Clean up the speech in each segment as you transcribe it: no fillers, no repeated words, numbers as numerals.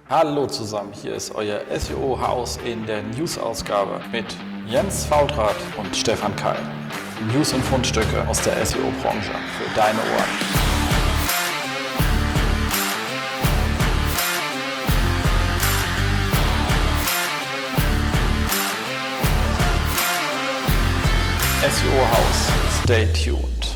Hallo zusammen, hier ist euer SEO-Haus in der News-Ausgabe mit Jens Faultrat und Stefan Keil. News und Fundstücke aus der SEO-Branche für deine Ohren. SEO-Haus, stay tuned.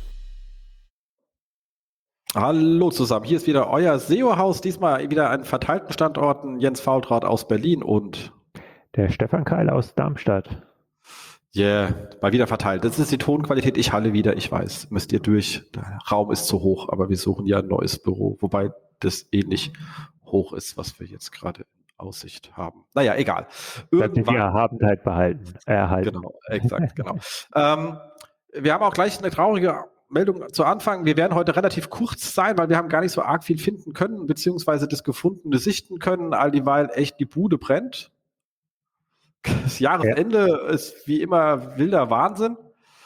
Hallo zusammen, hier ist wieder euer SEO-Haus, diesmal wieder an verteilten Standorten. Jens Faultrat aus Berlin und der Stefan Keil aus Darmstadt. Mal wieder verteilt. Das ist die Tonqualität, ich halle wieder, ich weiß, müsst ihr durch. Der Raum ist zu hoch, aber wir suchen ja ein neues Büro, wobei das ähnlich hoch ist, was wir jetzt gerade in Aussicht haben. Naja, egal. Irgendwann die Erhabenheit erhalten. Genau, exakt, genau. Wir haben auch gleich eine traurige Meldung zu Anfang. Wir werden heute relativ kurz sein, weil wir haben gar nicht so arg viel finden können, beziehungsweise das Gefundene sichten können, all dieweil echt die Bude brennt. Das Jahresende ist wie immer wilder Wahnsinn.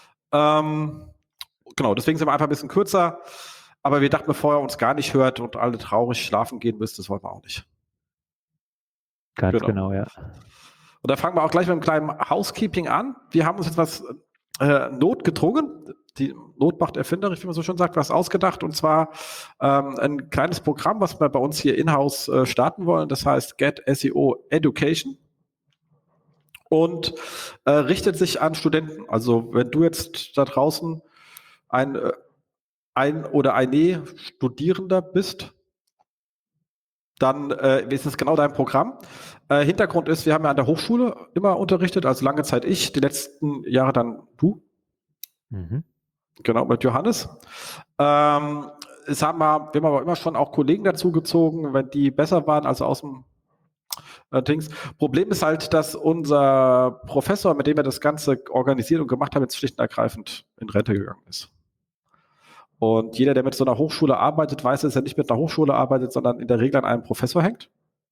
Genau, deswegen sind wir einfach ein bisschen kürzer. Aber wir dachten, bevor ihr uns gar nicht hört und alle traurig schlafen gehen müsst, das wollen wir auch nicht. Ganz genau, ja. Und da fangen wir auch gleich mit einem kleinen Housekeeping an. Wir haben uns jetzt was notgedrungen, die Not macht erfinderisch, wie man so schon sagt, was ausgedacht, und zwar ein kleines Programm, was wir bei uns hier in-house starten wollen, das heißt Get SEO Education und richtet sich an Studenten. Also wenn du jetzt da draußen ein oder eine Studierender bist, dann ist es genau dein Programm. Hintergrund ist, wir haben ja an der Hochschule immer unterrichtet, also lange Zeit ich, die letzten Jahre dann du. Mhm. Genau, mit Johannes. Wir haben aber immer schon auch Kollegen dazu gezogen, wenn die besser waren, also aus dem Dings. Problem ist halt, dass unser Professor, mit dem wir das Ganze organisiert und gemacht haben, jetzt schlicht und ergreifend in Rente gegangen ist. Und jeder, der mit so einer Hochschule arbeitet, weiß, dass er nicht mit einer Hochschule arbeitet, sondern in der Regel an einem Professor hängt.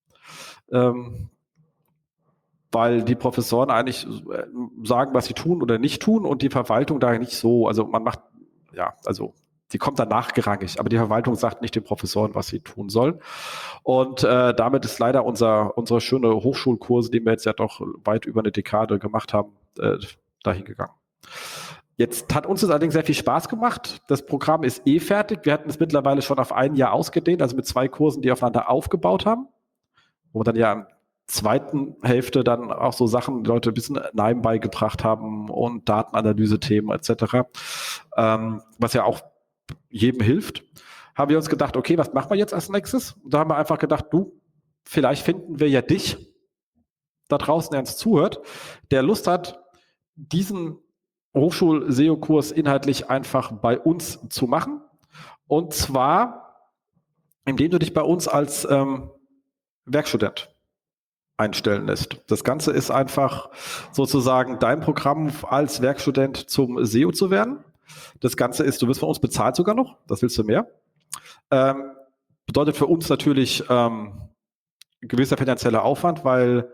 Weil die Professoren eigentlich sagen, was sie tun oder nicht tun und die Verwaltung da nicht so, also man macht, die kommt dann nachgerangig, aber die Verwaltung sagt nicht den Professoren, was sie tun sollen. Und damit ist leider unsere schöne Hochschulkurse, die wir jetzt ja doch weit über eine Dekade gemacht haben, dahin gegangen. Jetzt hat uns das allerdings sehr viel Spaß gemacht. Das Programm ist fertig. Wir hatten es mittlerweile schon auf ein Jahr ausgedehnt, also mit 2 Kursen, die aufeinander aufgebaut haben, wo wir dann ja im zweiten Hälfte dann auch so Sachen, die Leute ein bisschen nebenbei gebracht haben und Datenanalyse-Themen etc., was ja auch jedem hilft, haben wir uns gedacht, okay, was machen wir jetzt als nächstes? Und da haben wir einfach gedacht, vielleicht finden wir ja dich da draußen, der uns zuhört, der Lust hat, diesen Hochschul-SEO-Kurs inhaltlich einfach bei uns zu machen. Und zwar, indem du dich bei uns als Werkstudent einstellen lässt. Das Ganze ist einfach sozusagen dein Programm als Werkstudent zum SEO zu werden. Das Ganze ist, du wirst von uns bezahlt sogar noch, das willst du mehr. Bedeutet für uns natürlich gewisser finanzieller Aufwand, weil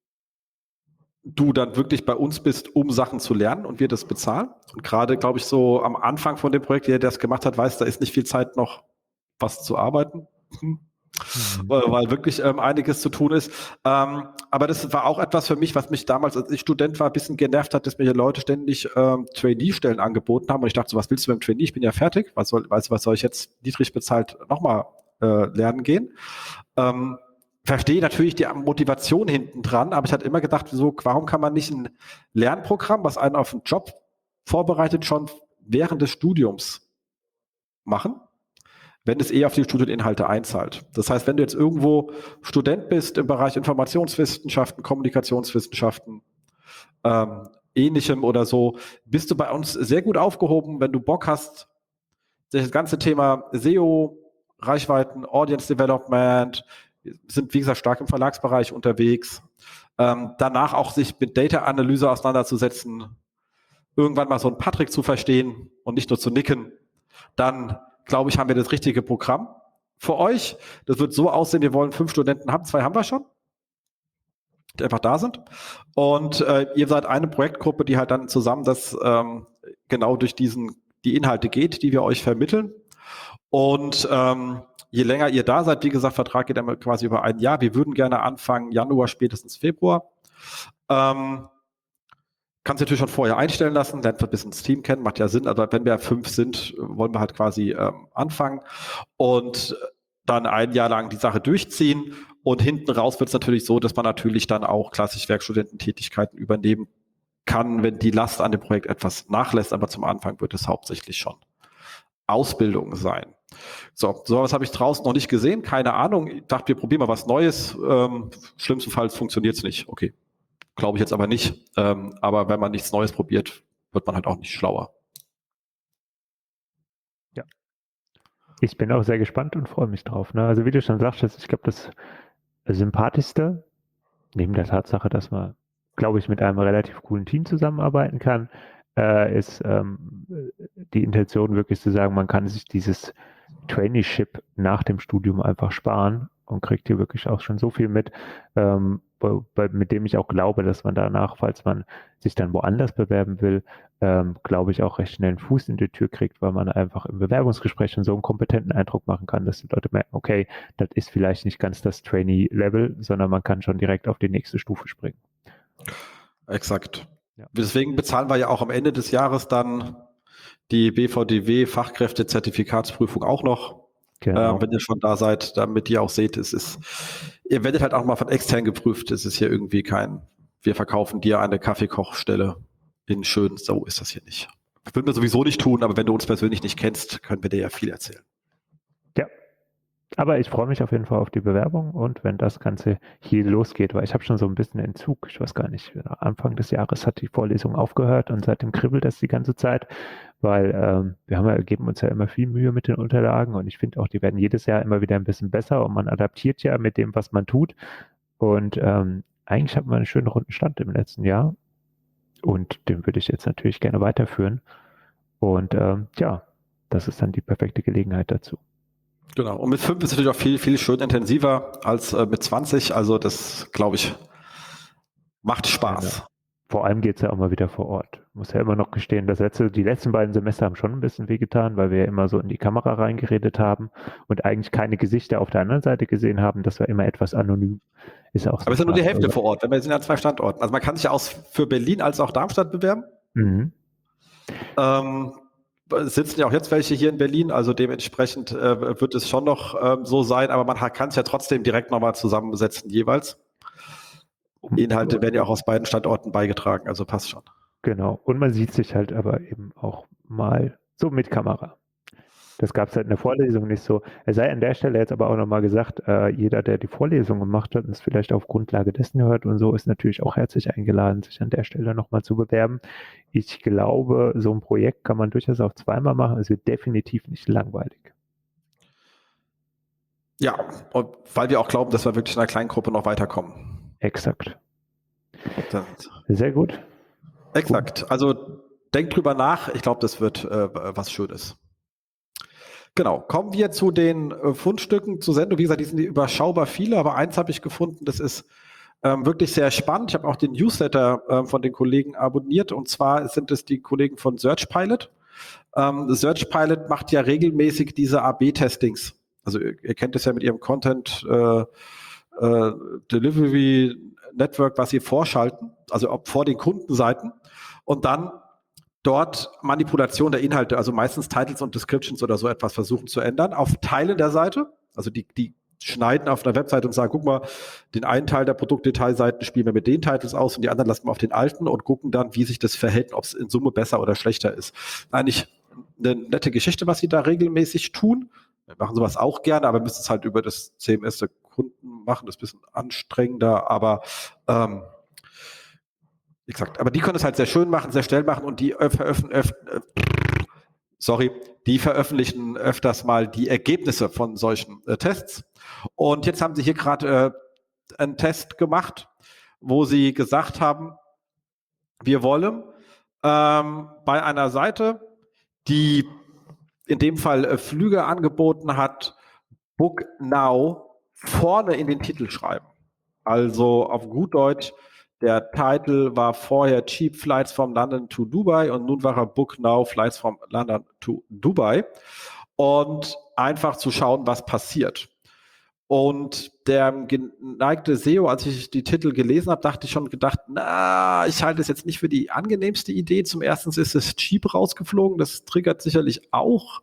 du dann wirklich bei uns bist, um Sachen zu lernen und wir das bezahlen. Und gerade, glaube ich, so am Anfang von dem Projekt, der das gemacht hat, weiß, da ist nicht viel Zeit noch was zu arbeiten. Weil wirklich einiges zu tun ist. Aber das war auch etwas für mich, was mich damals, als ich Student war, ein bisschen genervt hat, dass mir hier Leute ständig Trainee-Stellen angeboten haben. Und ich dachte so, was willst du mit dem Trainee? Ich bin ja fertig. Was soll ich jetzt niedrig bezahlt nochmal lernen gehen? Verstehe natürlich die Motivation hinten dran, aber ich hatte immer gedacht, warum kann man nicht ein Lernprogramm, was einen auf einen Job vorbereitet, schon während des Studiums machen, wenn es auf die Studieninhalte einzahlt. Das heißt, wenn du jetzt irgendwo Student bist im Bereich Informationswissenschaften, Kommunikationswissenschaften, Ähnlichem oder so, bist du bei uns sehr gut aufgehoben, wenn du Bock hast, das ganze Thema SEO, Reichweiten, Audience Development, sind, wie gesagt, stark im Verlagsbereich unterwegs. Danach auch sich mit Data-Analyse auseinanderzusetzen, irgendwann mal so einen Patrick zu verstehen und nicht nur zu nicken, dann, glaube ich, haben wir das richtige Programm für euch. Das wird so aussehen, wir wollen 5 Studenten haben, 2 haben wir schon, die einfach da sind. Und ihr seid eine Projektgruppe, die halt dann zusammen das genau durch die Inhalte geht, die wir euch vermitteln. Und je länger ihr da seid, wie gesagt, Vertrag geht dann quasi über ein Jahr. Wir würden gerne anfangen, Januar, spätestens Februar. Kannst du natürlich schon vorher einstellen lassen, lernt ein bisschen das Team kennen, macht ja Sinn. Also wenn wir 5 sind, wollen wir halt quasi anfangen und dann ein Jahr lang die Sache durchziehen. Und hinten raus wird es natürlich so, dass man natürlich dann auch klassisch Werkstudententätigkeiten übernehmen kann, wenn die Last an dem Projekt etwas nachlässt. Aber zum Anfang wird es hauptsächlich schon Ausbildung sein. So was habe ich draußen noch nicht gesehen, keine Ahnung. Ich dachte, wir probieren mal was Neues. Schlimmstenfalls funktioniert es nicht. Okay. Glaube ich jetzt aber nicht. Aber wenn man nichts Neues probiert, wird man halt auch nicht schlauer. Ja. Ich bin auch sehr gespannt und freue mich drauf. Ne? Also wie du schon sagtest, ich glaube, das Sympathischste, neben der Tatsache, dass man, glaube ich, mit einem relativ coolen Team zusammenarbeiten kann, ist die Intention wirklich zu sagen, man kann sich dieses Traineeship nach dem Studium einfach sparen und kriegt hier wirklich auch schon so viel mit, mit dem ich auch glaube, dass man danach, falls man sich dann woanders bewerben will, glaube ich auch recht schnell einen Fuß in die Tür kriegt, weil man einfach im Bewerbungsgespräch schon so einen kompetenten Eindruck machen kann, dass die Leute merken, okay, das ist vielleicht nicht ganz das Trainee-Level, sondern man kann schon direkt auf die nächste Stufe springen. Exakt. Ja. Deswegen bezahlen wir ja auch am Ende des Jahres dann die BVDW Fachkräfte-Zertifikatsprüfung auch noch. Genau. Wenn ihr schon da seid, damit ihr auch seht, ihr werdet halt auch mal von extern geprüft. Es ist hier irgendwie wir verkaufen dir eine Kaffeekochstelle in schön. So ist das hier nicht. Würden wir sowieso nicht tun, aber wenn du uns persönlich nicht kennst, können wir dir ja viel erzählen. Ja, aber ich freue mich auf jeden Fall auf die Bewerbung und wenn das Ganze hier losgeht, weil ich habe schon so ein bisschen Entzug. Ich weiß gar nicht, Anfang des Jahres hat die Vorlesung aufgehört und seitdem kribbelt das die ganze Zeit, weil geben uns ja immer viel Mühe mit den Unterlagen und ich finde auch, die werden jedes Jahr immer wieder ein bisschen besser und man adaptiert ja mit dem, was man tut und eigentlich hat man einen schönen runden Stand im letzten Jahr und den würde ich jetzt natürlich gerne weiterführen und das ist dann die perfekte Gelegenheit dazu. Genau. Und mit 5 ist natürlich auch viel, viel schön intensiver als mit 20. Also das, glaube ich, macht Spaß. Ja. Vor allem geht es ja auch mal wieder vor Ort. Muss ja immer noch gestehen, die letzten beiden Semester haben schon ein bisschen wehgetan, weil wir ja immer so in die Kamera reingeredet haben und eigentlich keine Gesichter auf der anderen Seite gesehen haben. Das war immer etwas anonym. Ist auch so. Aber es ist ja nur die Hälfte vor Ort. Wir sind ja 2 Standorten. Also man kann sich ja für Berlin als auch Darmstadt bewerben. Mhm. Sitzen ja auch jetzt welche hier in Berlin, also dementsprechend wird es schon noch so sein, aber man kann es ja trotzdem direkt nochmal zusammensetzen jeweils. Inhalte werden ja auch aus beiden Standorten beigetragen, also passt schon. Genau, und man sieht sich halt aber eben auch mal so mit Kamera. Das gab es halt in der Vorlesung nicht so. Es sei an der Stelle jetzt aber auch nochmal gesagt, jeder, der die Vorlesung gemacht hat und es vielleicht auf Grundlage dessen hört und so, ist natürlich auch herzlich eingeladen, sich an der Stelle nochmal zu bewerben. Ich glaube, so ein Projekt kann man durchaus auch zweimal machen. Es wird definitiv nicht langweilig. Ja, und weil wir auch glauben, dass wir wirklich in einer kleinen Gruppe noch weiterkommen. Exakt. Sehr gut. Exakt. Also denkt drüber nach. Ich glaube, das wird was Schönes. Genau, kommen wir zu den Fundstücken zur Sendung. Wie gesagt, die sind überschaubar viele, aber eins habe ich gefunden, das ist wirklich sehr spannend. Ich habe auch den Newsletter von den Kollegen abonniert und zwar sind es die Kollegen von SearchPilot. SearchPilot macht ja regelmäßig diese AB-Testings. Also ihr kennt es ja mit ihrem Content Delivery Network, was sie vorschalten, also vor den Kundenseiten und dann dort Manipulation der Inhalte, also meistens Titles und Descriptions oder so etwas versuchen zu ändern, auf Teilen der Seite. Also die schneiden auf einer Webseite und sagen, guck mal, den einen Teil der Produktdetailseiten spielen wir mit den Titles aus und die anderen lassen wir auf den alten und gucken dann, wie sich das verhält, ob es in Summe besser oder schlechter ist. Eigentlich eine nette Geschichte, was sie da regelmäßig tun. Wir machen sowas auch gerne, aber müssen es halt über das CMS der Kunden machen. Das ist ein bisschen anstrengender, aber exakt. Aber die können es halt sehr schön machen, sehr schnell machen und die veröffentlichen öfters mal die Ergebnisse von solchen Tests. Und jetzt haben sie hier gerade einen Test gemacht, wo sie gesagt haben, wir wollen bei einer Seite, die in dem Fall Flüge angeboten hat, Book Now vorne in den Titel schreiben. Also auf gut Deutsch, der Titel war vorher Cheap Flights from London to Dubai und nun war er Book Now Flights from London to Dubai. Und einfach zu schauen, was passiert. Und der geneigte SEO, als ich die Titel gelesen habe, dachte ich schon gedacht, na, ich halte es jetzt nicht für die angenehmste Idee. Zum ersten ist es cheap rausgeflogen, das triggert sicherlich auch.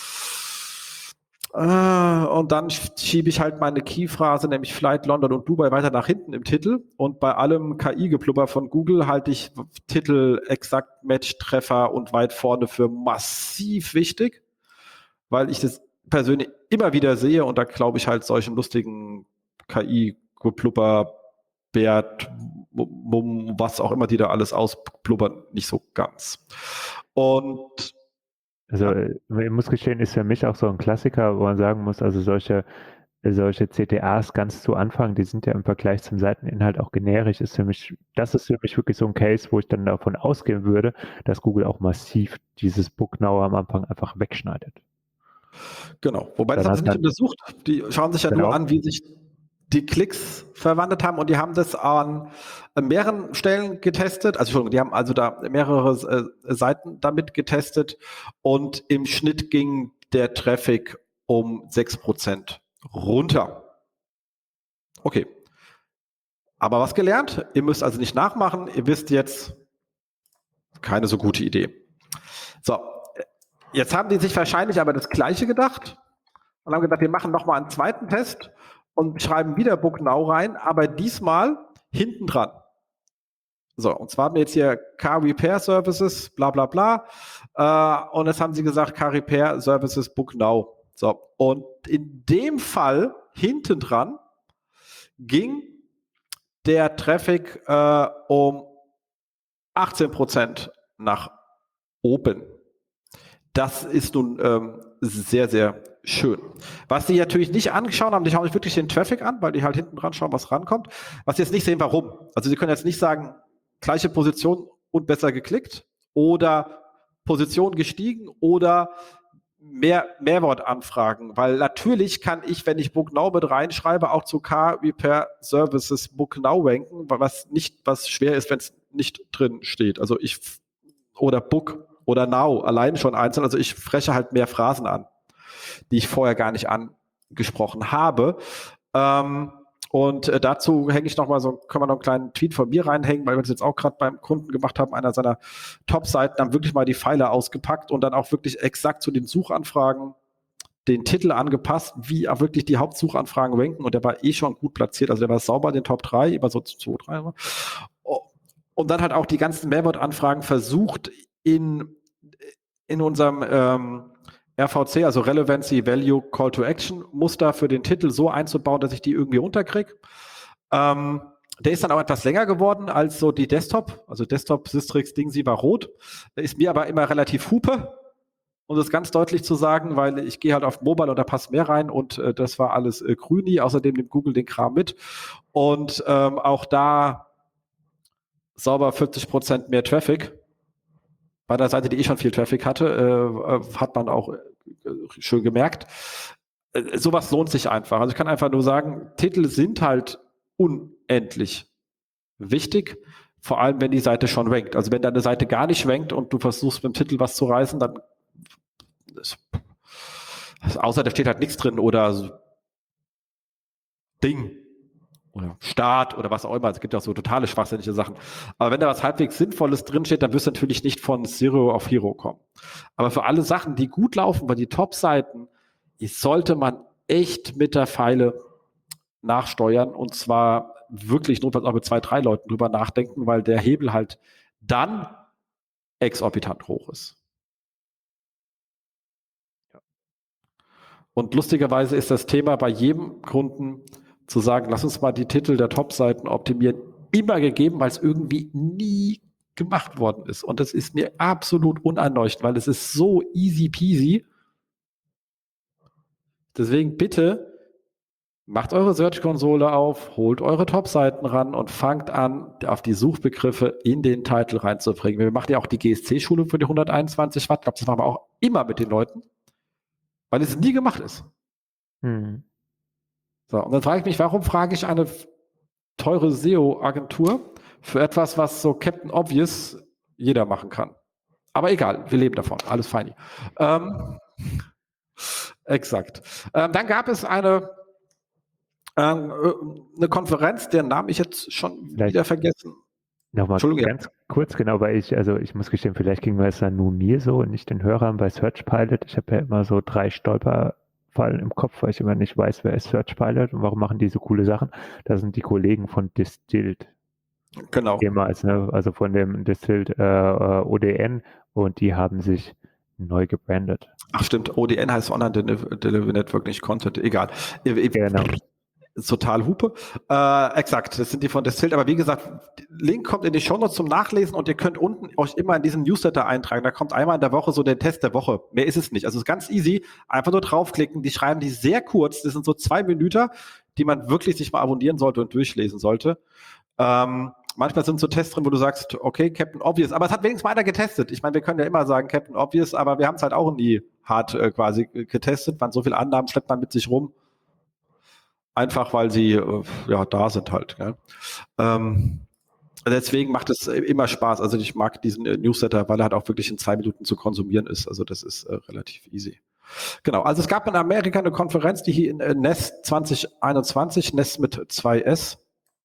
Und dann schiebe ich halt meine Keyphrase, nämlich Flight, London und Dubai, weiter nach hinten im Titel. Und bei allem KI-Geplubber von Google halte ich Titel, Exakt Match, Treffer und weit vorne für massiv wichtig, weil ich das persönlich immer wieder sehe und da glaube ich halt solchen lustigen KI-Geplubber, Bert, was auch immer die da alles ausplubbern, nicht so ganz. Und Also ich muss gestehen, ist für mich auch so ein Klassiker, wo man sagen muss, also solche CTAs ganz zu Anfang, die sind ja im Vergleich zum Seiteninhalt auch generisch, das ist für mich wirklich so ein Case, wo ich dann davon ausgehen würde, dass Google auch massiv dieses Book Now am Anfang einfach wegschneidet. Genau, wobei das haben sie nicht untersucht. Die schauen sich ja nur an, wie sich die Klicks verwandelt haben und die haben das an mehreren Stellen getestet. Also Entschuldigung, die haben also da mehrere Seiten damit getestet und im Schnitt ging der Traffic um 6% runter. Okay. Aber was gelernt? Ihr müsst also nicht nachmachen. Ihr wisst jetzt, keine so gute Idee. So, jetzt haben die sich wahrscheinlich aber das Gleiche gedacht und haben gedacht, wir machen nochmal einen zweiten Test und schreiben wieder Book Now rein, aber diesmal hinten dran. So, und zwar haben wir jetzt hier Car Repair Services, bla bla bla. Und jetzt haben sie gesagt, Car Repair Services Book Now. So, und in dem Fall hinten dran ging der Traffic um 18% nach oben. Das ist nun sehr, sehr schön. Was die natürlich nicht angeschaut haben, die schauen sich wirklich den Traffic an, weil die halt hinten dran schauen, was rankommt. Was sie jetzt nicht sehen, warum. Also sie können jetzt nicht sagen, gleiche Position und besser geklickt oder Position gestiegen oder mehr Mehrwortanfragen, weil natürlich kann ich, wenn ich Book Now mit reinschreibe, auch zu Car Repair Services Book Now ranken, was schwer ist, wenn es nicht drin steht. Also oder Book oder Now allein schon einzeln. Also ich spreche halt mehr Phrasen an, die ich vorher gar nicht angesprochen habe. Und dazu hänge ich nochmal können wir noch einen kleinen Tweet von mir reinhängen, weil wir das jetzt auch gerade beim Kunden gemacht haben. Einer seiner Top-Seiten haben wirklich mal die Pfeile ausgepackt und dann auch wirklich exakt zu den Suchanfragen den Titel angepasst, wie auch wirklich die Hauptsuchanfragen ranken. Und der war schon gut platziert. Also der war sauber in den Top 3, immer so 2, 3. Und dann halt auch die ganzen Mehrwortanfragen versucht in unserem RVC, also Relevancy, Value, Call to Action Muster für den Titel so einzubauen, dass ich die irgendwie unterkriege. Der ist dann auch etwas länger geworden als so die Desktop. Also Desktop Systrix Ding, war rot. Der ist mir aber immer relativ Hupe, um das ganz deutlich zu sagen, weil ich gehe halt auf Mobile und da passt mehr rein und das war alles grüni. Außerdem nimmt Google den Kram mit. Und auch da sauber 40% mehr Traffic. Bei der Seite, die schon viel Traffic hatte, hat man auch schön gemerkt. Sowas lohnt sich einfach. Also ich kann einfach nur sagen, Titel sind halt unendlich wichtig, vor allem wenn die Seite schon rankt. Also wenn deine Seite gar nicht rankt und du versuchst mit dem Titel was zu reißen, dann außer da steht halt nichts drin oder Ding oder Start oder was auch immer. Es gibt ja auch so totale schwachsinnige Sachen. Aber wenn da was halbwegs Sinnvolles drinsteht, dann wirst du natürlich nicht von Zero auf Hero kommen. Aber für alle Sachen, die gut laufen, bei die Top-Seiten, sollte man echt mit der Pfeile nachsteuern und zwar wirklich notfalls auch mit 2, 3 Leuten drüber nachdenken, weil der Hebel halt dann exorbitant hoch ist. Und lustigerweise ist das Thema bei jedem Kunden zu sagen, lass uns mal die Titel der Top-Seiten optimieren, immer gegeben, weil es irgendwie nie gemacht worden ist. Und das ist mir absolut uneinleuchtend, weil es ist so easy peasy. Deswegen bitte macht eure Search-Konsole auf, holt eure Top-Seiten ran und fangt an, auf die Suchbegriffe in den Titel reinzubringen. Wir machen ja auch die GSC-Schulung für die 121 Watt. Ich glaube, das machen wir auch immer mit den Leuten, weil es nie gemacht ist. So, und dann frage ich mich, warum frage ich eine teure SEO-Agentur für etwas, was so Captain Obvious jeder machen kann? Aber egal, wir leben davon, alles fein. Exakt. Dann gab es eine Konferenz, deren Namen ich jetzt schon wieder vergessen. Nochmal ganz kurz, genau, weil ich muss gestehen, vielleicht ging es dann nur mir so und nicht den Hörern bei Searchpilot. Ich habe ja immer so 3 Stolperfallen im Kopf, weil ich immer nicht weiß, wer ist Searchpilot und warum machen die so coole Sachen. Das sind die Kollegen von Distilled. Genau. Ehemals, ne? Also von dem Distilled ODN, und die haben sich neu gebrandet. Ach stimmt, ODN heißt Online Delivery Network, nicht Content, egal. Genau. Total Hupe. Exakt, das sind die von Distilled. Aber wie gesagt, Link kommt in die Shownotes zum Nachlesen und ihr könnt unten euch immer in diesen Newsletter eintragen. Da kommt einmal in der Woche so der Test der Woche. Mehr ist es nicht. Also es ist ganz easy. Einfach nur draufklicken. Die schreiben die sehr kurz. Das sind so 2 Minuten, die man wirklich sich mal abonnieren sollte und durchlesen sollte. Manchmal sind so Tests drin, wo du sagst, okay, Captain Obvious. Aber es hat wenigstens mal einer getestet. Ich meine, wir können ja immer sagen Captain Obvious, aber wir haben es halt auch nie hart quasi getestet. Man so viele Annahmen schleppt man mit sich rum. Einfach, weil sie da sind halt. Ja. Deswegen macht es immer Spaß. Also ich mag diesen Newsletter, weil er halt auch wirklich in 2 Minuten zu konsumieren ist. Also das ist relativ easy. Genau, also es gab in Amerika eine Konferenz, die hier in NEST 2021, NEST mit 2S,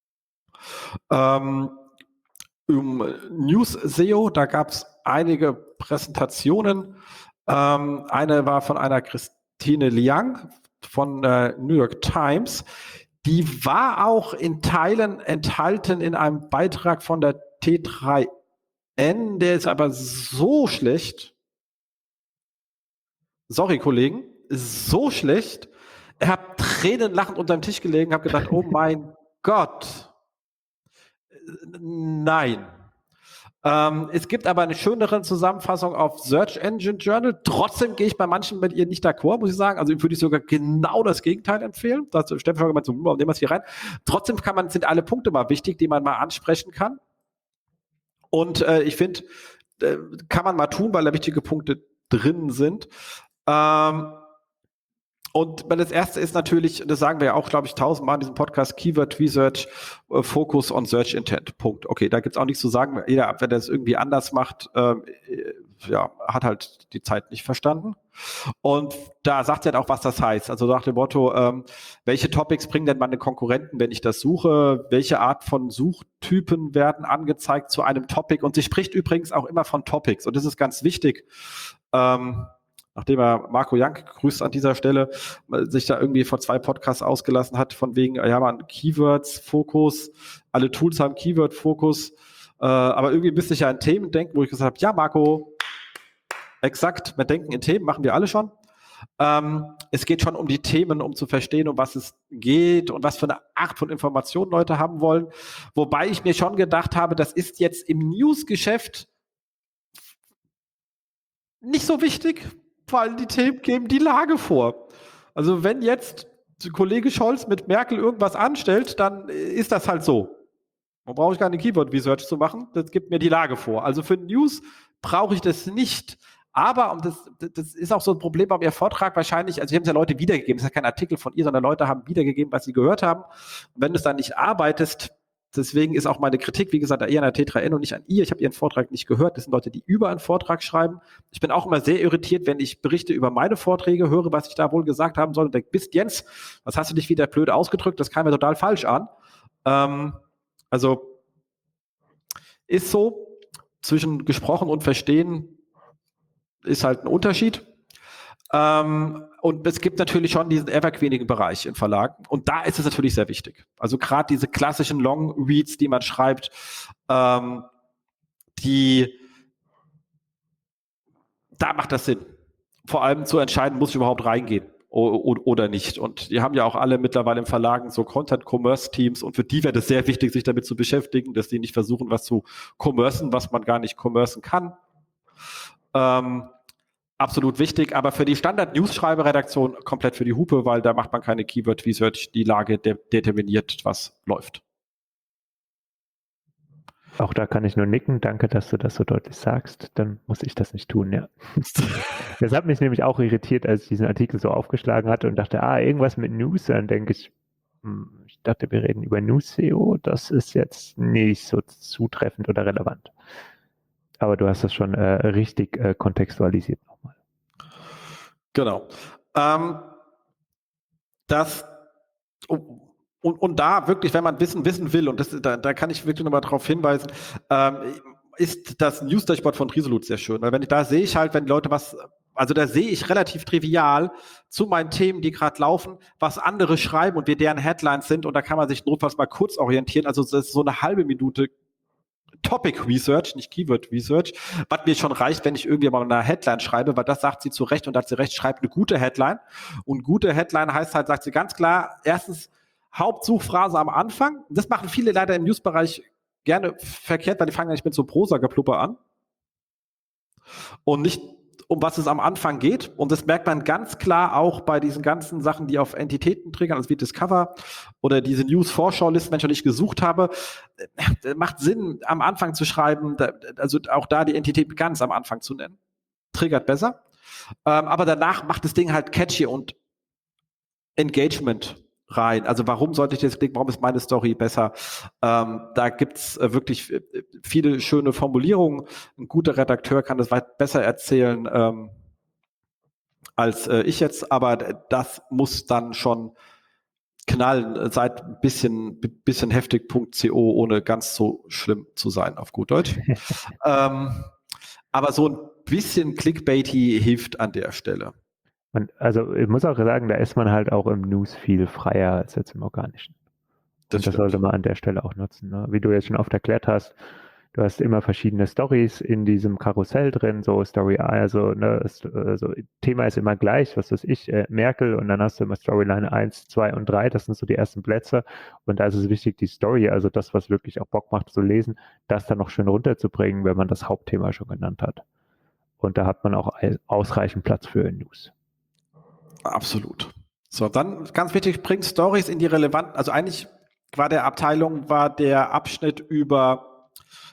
News SEO, da gab es einige Präsentationen. Eine war von einer Christine Liang von New York Times. Die war auch in Teilen enthalten in einem Beitrag von der T3N, der ist aber so schlecht. Sorry, Kollegen, so schlecht. Ich habe tränenlachend unter dem Tisch gelegen, habe gedacht, oh mein Gott. Nein. Es gibt aber eine schönere Zusammenfassung auf Search Engine Journal. Trotzdem gehe ich bei manchen mit ihr nicht d'accord, muss ich sagen. Also würde ich sogar genau das Gegenteil empfehlen. Da hat Stefan schon gemeint, so, nehmen wir es hier rein. Trotzdem sind alle Punkte mal wichtig, die man mal ansprechen kann. Und ich finde, kann man mal tun, weil da wichtige Punkte drin sind. Und das erste ist natürlich, das sagen wir ja auch, glaube ich, 1000-mal in diesem Podcast, Keyword Research, Focus on Search Intent. Punkt. Okay, da gibt's auch nichts zu sagen. Jeder, wenn der es irgendwie anders macht, hat halt die Zeit nicht verstanden. Und da sagt er auch, was das heißt. Also nach dem Motto, welche Topics bringen denn meine Konkurrenten, wenn ich das suche? Welche Art von Suchtypen werden angezeigt zu einem Topic? Und sie spricht übrigens auch immer von Topics. Und das ist ganz wichtig. Nachdem er Marco Jank grüßt an dieser Stelle, sich da irgendwie vor 2 Podcasts ausgelassen hat, von wegen, ja man, Keywords, Fokus, alle Tools haben Keyword-Fokus, aber irgendwie müsste ich ja in Themen denken, wo ich gesagt habe, ja Marco, exakt, wir denken in Themen, machen wir alle schon. Es geht schon um die Themen, um zu verstehen, um was es geht und was für eine Art von Informationen Leute haben wollen. Wobei ich mir schon gedacht habe, das ist jetzt im News-Geschäft nicht so wichtig, weil die Themen geben die Lage vor. Also wenn jetzt Kollege Scholz mit Merkel irgendwas anstellt, dann ist das halt so. Man braucht keine Keyword-Research zu machen, das gibt mir die Lage vor. Also für News brauche ich das nicht. Aber, und das ist auch so ein Problem bei Ihrem Vortrag wahrscheinlich, also Sie haben es ja Leute wiedergegeben, das ist ja kein Artikel von ihr, sondern Leute haben wiedergegeben, was sie gehört haben. Und wenn du es dann nicht arbeitest, deswegen ist auch meine Kritik, wie gesagt, eher an der T3N und nicht an ihr. Ich habe ihren Vortrag nicht gehört. Das sind Leute, die über einen Vortrag schreiben. Ich bin auch immer sehr irritiert, wenn ich Berichte über meine Vorträge höre, was ich da wohl gesagt haben soll. Und denke, Mist, Jens, was hast du dich wieder blöd ausgedrückt? Das kam mir total falsch an. Also ist so, zwischen gesprochen und verstehen ist halt ein Unterschied. Und es gibt natürlich schon diesen evergreenigen Bereich in Verlagen. Und da ist es natürlich sehr wichtig. Also gerade diese klassischen Long Reads, die man schreibt, da macht das Sinn. Vor allem zu entscheiden, muss ich überhaupt reingehen oder nicht. Und die haben ja auch alle mittlerweile im Verlagen so Content-Commerce-Teams und für die wäre das sehr wichtig, sich damit zu beschäftigen, dass die nicht versuchen, was zu commercen, was man gar nicht commercen kann. Absolut wichtig, aber für die Standard-News-Schreiberedaktion komplett für die Hupe, weil da macht man keine Keyword-Research, die Lage determiniert, was läuft. Auch da kann ich nur nicken. Danke, dass du das so deutlich sagst. Dann muss ich das nicht tun, ja. Das hat mich nämlich auch irritiert, als ich diesen Artikel so aufgeschlagen hatte und dachte, irgendwas mit News. Dann denke ich, ich dachte, wir reden über News-SEO. Das ist jetzt nicht so zutreffend oder relevant. Aber du hast das schon richtig kontextualisiert nochmal. Genau. Das und da wirklich, wenn man wissen will, und da kann ich wirklich nochmal darauf hinweisen, ist das News-Dashboard von Resolute sehr schön, weil da sehe ich halt, wenn Leute also da sehe ich relativ trivial zu meinen Themen, die gerade laufen, was andere schreiben und wie deren Headlines sind, und da kann man sich notfalls mal kurz orientieren. Also das ist so eine halbe Minute Topic Research, nicht Keyword Research, was mir schon reicht, wenn ich irgendwie mal eine Headline schreibe, weil das sagt sie zu Recht, und da hat sie recht, schreibt eine gute Headline. Und gute Headline heißt halt, sagt sie ganz klar, erstens Hauptsuchphrase am Anfang. Das machen viele leider im Newsbereich gerne verkehrt, weil die fangen eigentlich mit so Prosa-Geplupper an und nicht, um was es am Anfang geht. Und das merkt man ganz klar auch bei diesen ganzen Sachen, die auf Entitäten triggern, also wie Discover oder diese News-Vorschau-Listen, wenn ich noch nicht gesucht habe. Macht Sinn, am Anfang zu schreiben, also auch da die Entität ganz am Anfang zu nennen. Triggert besser. Aber danach macht das Ding halt catchy und Engagement rein. Also warum sollte ich das klicken? Warum ist meine Story besser? Da gibt's wirklich viele schöne Formulierungen. Ein guter Redakteur kann das weit besser erzählen als ich jetzt, aber das muss dann schon knallen. Seid ein bisschen heftig.co, ohne ganz so schlimm zu sein, auf gut Deutsch. Aber so ein bisschen Clickbaity hilft an der Stelle. Und also ich muss auch sagen, da ist man halt auch im News viel freier als jetzt im Organischen. Das sollte man an der Stelle auch nutzen. Ne? Wie du jetzt schon oft erklärt hast, du hast immer verschiedene Stories in diesem Karussell drin, so Story A, also Thema ist immer gleich, was weiß ich, Merkel, und dann hast du immer Storyline 1, 2 und 3, das sind so die ersten Plätze, und da ist es wichtig, die Story, also das, was wirklich auch Bock macht zu lesen, das dann noch schön runterzubringen, wenn man das Hauptthema schon genannt hat. Und da hat man auch ausreichend Platz für News. Absolut. So, dann ganz wichtig, bringt Stories in die relevanten, also eigentlich war der Abschnitt über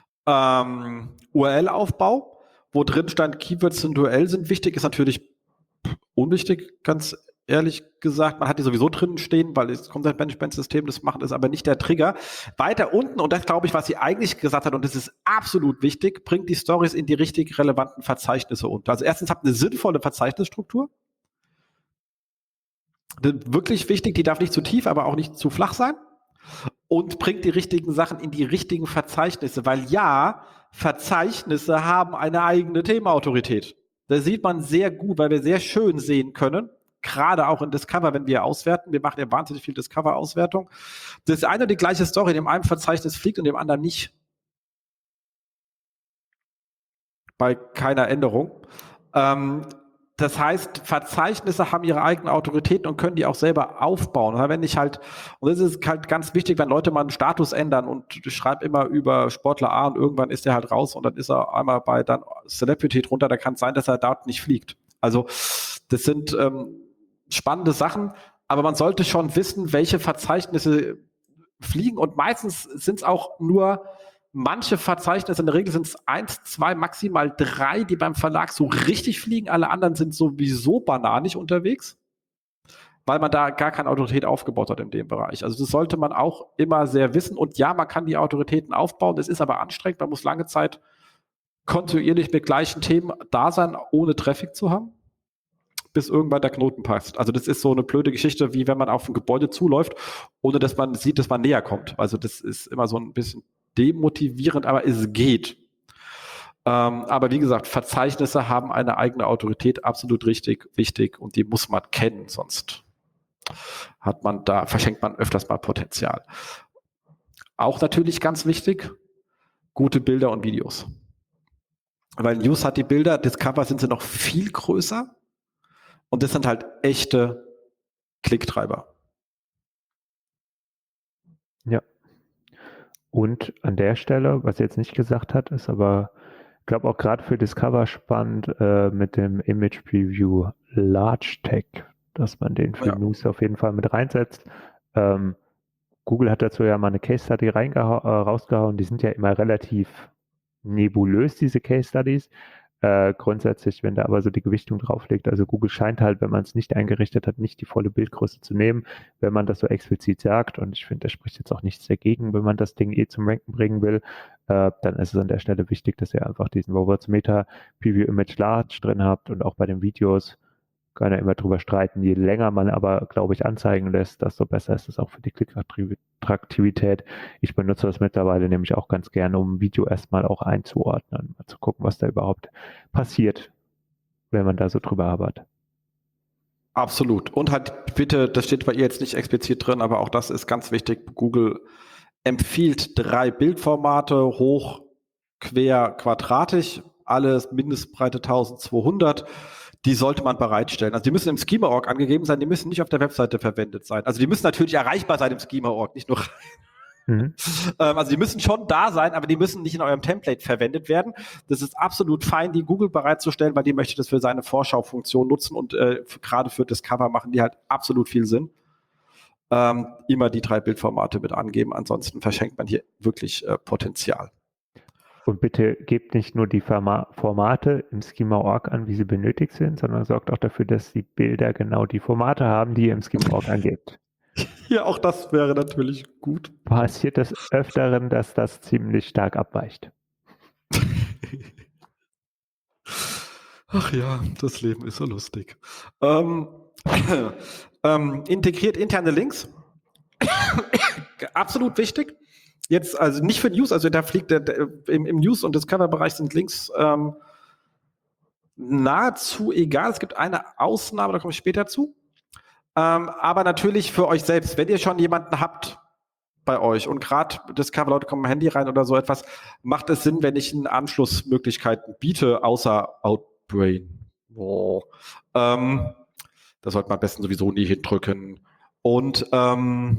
URL-Aufbau, wo drin stand, Keywords in URL sind wichtig, ist natürlich unwichtig, ganz ehrlich gesagt. Man hat die sowieso drin stehen, weil das Content-Management-System das macht, ist aber nicht der Trigger. Weiter unten, und das glaube ich, was sie eigentlich gesagt hat, und das ist absolut wichtig, bringt die Stories in die richtig relevanten Verzeichnisse unter. Also erstens habt eine sinnvolle Verzeichnisstruktur. Wirklich wichtig, die darf nicht zu tief, aber auch nicht zu flach sein. Und bringt die richtigen Sachen in die richtigen Verzeichnisse, weil ja, Verzeichnisse haben eine eigene Themenautorität. Da sieht man sehr gut, weil wir sehr schön sehen können, gerade auch in Discover, wenn wir auswerten. Wir machen ja wahnsinnig viel Discover-Auswertung. Das ist eine und die gleiche Story, in dem einen Verzeichnis fliegt und dem anderen nicht. Bei keiner Änderung. Das heißt, Verzeichnisse haben ihre eigenen Autoritäten und können die auch selber aufbauen. Und wenn ich halt, und das ist halt ganz wichtig, wenn Leute mal einen Status ändern und ich schreibe immer über Sportler A und irgendwann ist der halt raus und dann ist er einmal bei dann Celebrity drunter, da kann es sein, dass er dort nicht fliegt. Also das sind spannende Sachen, aber man sollte schon wissen, welche Verzeichnisse fliegen, und meistens sind es auch nur manche Verzeichnisse, in der Regel sind es 1, 2, maximal 3, die beim Verlag so richtig fliegen. Alle anderen sind sowieso bananig unterwegs, weil man da gar keine Autorität aufgebaut hat in dem Bereich. Also das sollte man auch immer sehr wissen. Und ja, man kann die Autoritäten aufbauen, das ist aber anstrengend. Man muss lange Zeit kontinuierlich mit gleichen Themen da sein, ohne Traffic zu haben, bis irgendwann der Knoten passt. Also das ist so eine blöde Geschichte, wie wenn man auf ein Gebäude zuläuft, ohne dass man sieht, dass man näher kommt. Also das ist immer so ein bisschen demotivierend, aber es geht. Aber wie gesagt, Verzeichnisse haben eine eigene Autorität, absolut richtig, wichtig, und die muss man kennen, sonst verschenkt man öfters mal Potenzial. Auch natürlich ganz wichtig, gute Bilder und Videos. Weil News hat die Bilder, Discover sind sie noch viel größer, und das sind halt echte Klicktreiber. Ja. Und an der Stelle, was er jetzt nicht gesagt hat, ist aber, ich glaube auch gerade für Discover spannend mit dem Image Preview Large Tag, dass man den für News auf jeden Fall mit reinsetzt. Google hat dazu ja mal eine Case Study rausgehauen, die sind ja immer relativ nebulös, diese Case Studies. Grundsätzlich, wenn da aber so die Gewichtung drauf liegt, also Google scheint halt, wenn man es nicht eingerichtet hat, nicht die volle Bildgröße zu nehmen, wenn man das so explizit sagt, und ich finde, da spricht jetzt auch nichts dagegen, wenn man das Ding zum Ranken bringen will, dann ist es an der Stelle wichtig, dass ihr einfach diesen Robots Meta Preview Image Large drin habt, und auch bei den Videos kann ja immer drüber streiten. Je länger man aber, glaube ich, anzeigen lässt, desto besser ist es auch für die Klickattraktivität. Ich benutze das mittlerweile nämlich auch ganz gerne, um ein Video erstmal auch einzuordnen, mal zu gucken, was da überhaupt passiert, wenn man da so drüber arbeitet. Absolut. Und halt bitte, das steht bei ihr jetzt nicht explizit drin, aber auch das ist ganz wichtig. Google empfiehlt 3 Bildformate, hoch, quer, quadratisch, alles Mindestbreite 1200. Die sollte man bereitstellen. Also die müssen im Schema.org angegeben sein, die müssen nicht auf der Webseite verwendet sein. Also die müssen natürlich erreichbar sein im Schema.org, nicht nur also die müssen schon da sein, aber die müssen nicht in eurem Template verwendet werden. Das ist absolut fein, die Google bereitzustellen, weil die möchte das für seine Vorschaufunktion nutzen und gerade für Discover machen die halt absolut viel Sinn. Immer die 3 Bildformate mit angeben, ansonsten verschenkt man hier wirklich Potenzial. Und bitte gebt nicht nur die Formate im Schema.org an, wie sie benötigt sind, sondern sorgt auch dafür, dass die Bilder genau die Formate haben, die ihr im Schema.org angebt. Ja, auch das wäre natürlich gut. Passiert des Öfteren, dass das ziemlich stark abweicht. Ach ja, das Leben ist so lustig. Integriert interne Links. Absolut wichtig. Jetzt, also nicht für News, also da fliegt im News- und Discover-Bereich sind Links nahezu egal. Es gibt eine Ausnahme, da komme ich später zu. Aber natürlich für euch selbst, wenn ihr schon jemanden habt bei euch und gerade Discover-Leute kommen am Handy rein oder so etwas, macht es Sinn, wenn ich Ihnen Anschlussmöglichkeiten biete, außer Outbrain. Da sollte man am besten sowieso nie hindrücken. Und da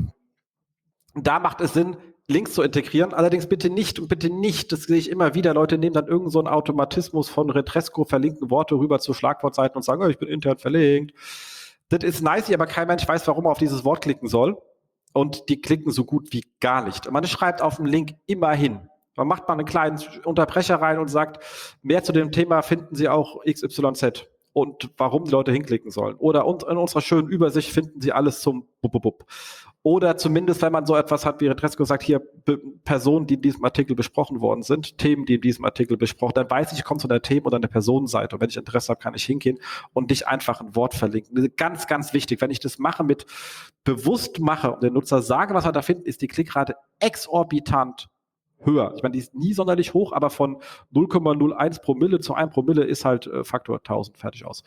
macht es Sinn, Links zu integrieren, allerdings bitte nicht, das sehe ich immer wieder, Leute nehmen dann irgend so einen Automatismus von Retresco, verlinken Worte rüber zu Schlagwortseiten und sagen, oh, ich bin intern verlinkt. Das ist nice, aber kein Mensch weiß, warum er auf dieses Wort klicken soll. Und die klicken so gut wie gar nicht. Und man schreibt auf dem Link immer hin. Man macht mal einen kleinen Unterbrecher rein und sagt, mehr zu dem Thema finden Sie auch XYZ und warum die Leute hinklicken sollen. Oder in unserer schönen Übersicht finden Sie alles zum Bub. Oder zumindest, wenn man so etwas hat, wie Retresco sagt, hier Personen, die in diesem Artikel besprochen worden sind, Themen, die in diesem Artikel besprochen, dann weiß ich komme zu einer Themen- oder einer Personenseite. Und wenn ich Interesse habe, kann ich hingehen und nicht einfach ein Wort verlinken. Das ist ganz, ganz wichtig. Wenn ich das bewusst mache und den Nutzer sage, was er da findet, ist die Klickrate exorbitant höher. Ich meine, die ist nie sonderlich hoch, aber von 0,01 Promille zu 1 Promille ist halt Faktor 1000 fertig aus.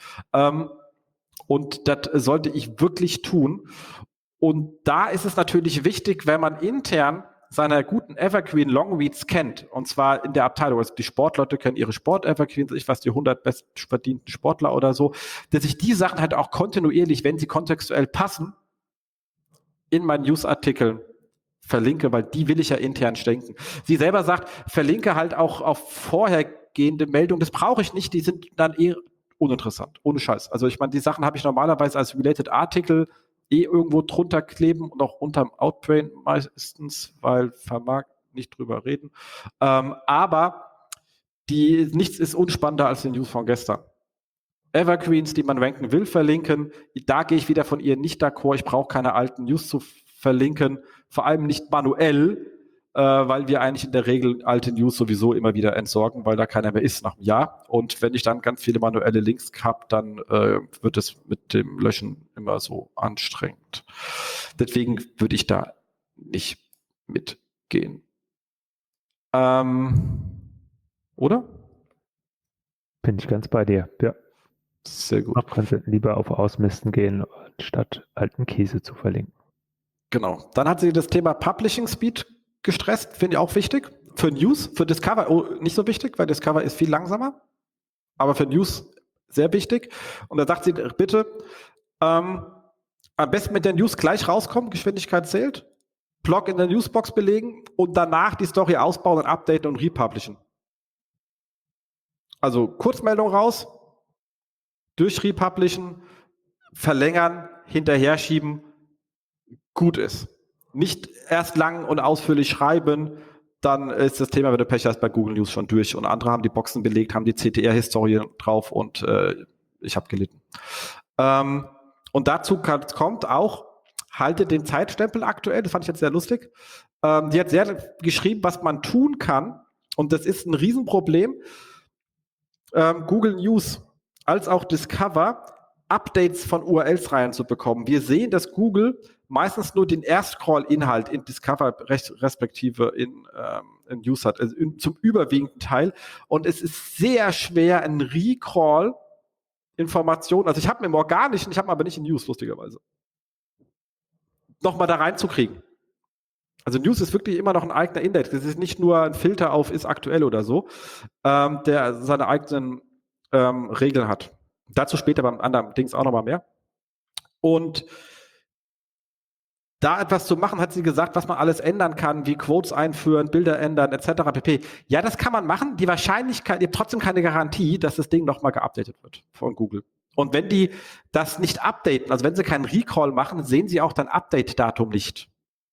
Und das sollte ich wirklich tun. Und da ist es natürlich wichtig, wenn man intern seine guten Evergreen Longreads kennt, und zwar in der Abteilung, also die Sportleute kennen ihre Sport-Evergreens, ich weiß, die 100 bestverdienten Sportler oder so, dass ich die Sachen halt auch kontinuierlich, wenn sie kontextuell passen, in meinen News-Artikeln verlinke, weil die will ich ja intern denken. Sie selber sagt, verlinke halt auch auf vorhergehende Meldungen, das brauche ich nicht, die sind dann uninteressant, ohne Scheiß. Also ich meine, die Sachen habe ich normalerweise als Related Artikel irgendwo drunter kleben und auch unterm Outbrain meistens, weil vermag nicht drüber reden. Aber nichts ist unspannender als die News von gestern. Evergreens, die man ranken will, verlinken. Da gehe ich wieder von ihr nicht d'accord. Ich brauche keine alten News zu verlinken, vor allem nicht manuell, weil wir eigentlich in der Regel alte News sowieso immer wieder entsorgen, weil da keiner mehr ist nach einem Jahr. Und wenn ich dann ganz viele manuelle Links habe, dann wird es mit dem Löschen immer so anstrengend. Deswegen würde ich da nicht mitgehen. Oder? Bin ich ganz bei dir, ja. Sehr gut. Man könnte lieber auf Ausmisten gehen, statt alten Käse zu verlinken. Genau. Dann hat sie das Thema Publishing Speed gestresst, finde ich auch wichtig. Für News, für Discover nicht so wichtig, weil Discover ist viel langsamer. Aber für News sehr wichtig. Und da sagt sie, bitte, am besten mit der News gleich rauskommen, Geschwindigkeit zählt, Blog in der Newsbox belegen und danach die Story ausbauen und updaten und republishen. Also Kurzmeldung raus, durchrepublishen, verlängern, hinterher schieben, gut ist. Nicht erst lang und ausführlich schreiben, dann ist das Thema, wenn du Pech hast, bei Google News schon durch. Und andere haben die Boxen belegt, haben die CTR-Historie drauf und ich habe gelitten. Und dazu kommt auch, haltet den Zeitstempel aktuell, das fand ich jetzt sehr lustig. Die hat sehr geschrieben, was man tun kann. Und das ist ein Riesenproblem. Google News als auch Discover Updates von URLs reinzubekommen. Wir sehen, dass Google meistens nur den Erstcrawl-Inhalt in Discover respektive in News hat, also zum überwiegenden Teil. Und es ist sehr schwer, einen Recrawl-Informationen, also ich habe im Organischen, ich habe aber nicht in News, lustigerweise, nochmal da reinzukriegen. Also News ist wirklich immer noch ein eigener Index. Das ist nicht nur ein Filter auf ist aktuell oder so, der seine eigenen Regeln hat. Dazu später beim anderen Dings auch nochmal mehr. Und da etwas zu machen, hat sie gesagt, was man alles ändern kann, wie Quotes einführen, Bilder ändern, etc. pp. Ja, das kann man machen. Die Wahrscheinlichkeit, ihr habt trotzdem keine Garantie, dass das Ding nochmal geupdatet wird von Google. Und wenn die das nicht updaten, also wenn sie keinen Recall machen, sehen sie auch dein Update-Datum nicht.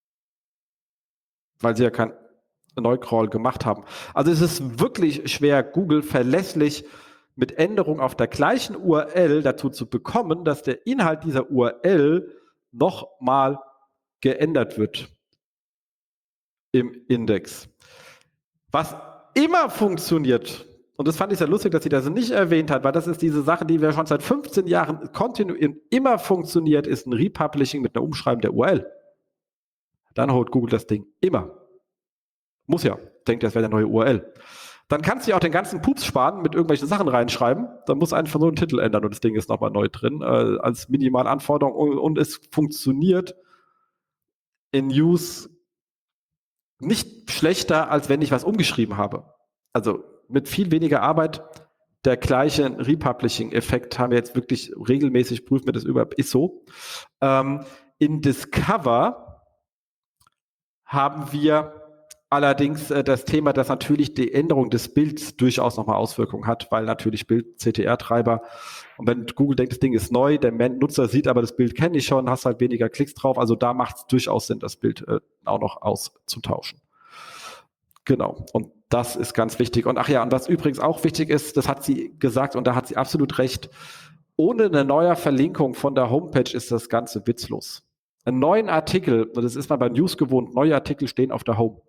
Weil sie ja kein Neukral gemacht haben. Also es ist wirklich schwer, Google verlässlich mit Änderungen auf der gleichen URL dazu zu bekommen, dass der Inhalt dieser URL nochmal geändert wird im Index. Was immer funktioniert, und das fand ich sehr lustig, dass sie das nicht erwähnt hat, weil das ist diese Sache, die wir schon seit 15 Jahren kontinuierlich immer funktioniert, ist ein Republishing mit einer Umschreibung der URL. Dann holt Google das Ding immer. Muss ja. Denkt, das wäre eine neue URL. Dann kannst du ja auch den ganzen Pups sparen, mit irgendwelchen Sachen reinschreiben. Dann muss einfach nur einen Titel ändern und das Ding ist nochmal neu drin, als Minimalanforderung. Und es funktioniert in News nicht schlechter, als wenn ich was umgeschrieben habe. Also mit viel weniger Arbeit der gleiche Republishing-Effekt haben wir jetzt wirklich regelmäßig, prüfen wir das über ISO. In Discover haben wir allerdings das Thema, dass natürlich die Änderung des Bilds durchaus nochmal Auswirkungen hat, weil natürlich Bild CTR-Treiber und wenn Google denkt, das Ding ist neu, der Nutzer sieht aber das Bild kenne ich schon, hast halt weniger Klicks drauf, also da macht es durchaus Sinn, das Bild auch noch auszutauschen. Genau, und das ist ganz wichtig. Und ach ja, und was übrigens auch wichtig ist, das hat sie gesagt und da hat sie absolut recht, ohne eine neue Verlinkung von der Homepage ist das Ganze witzlos. Einen neuen Artikel, und das ist man bei News gewohnt, neue Artikel stehen auf der Home.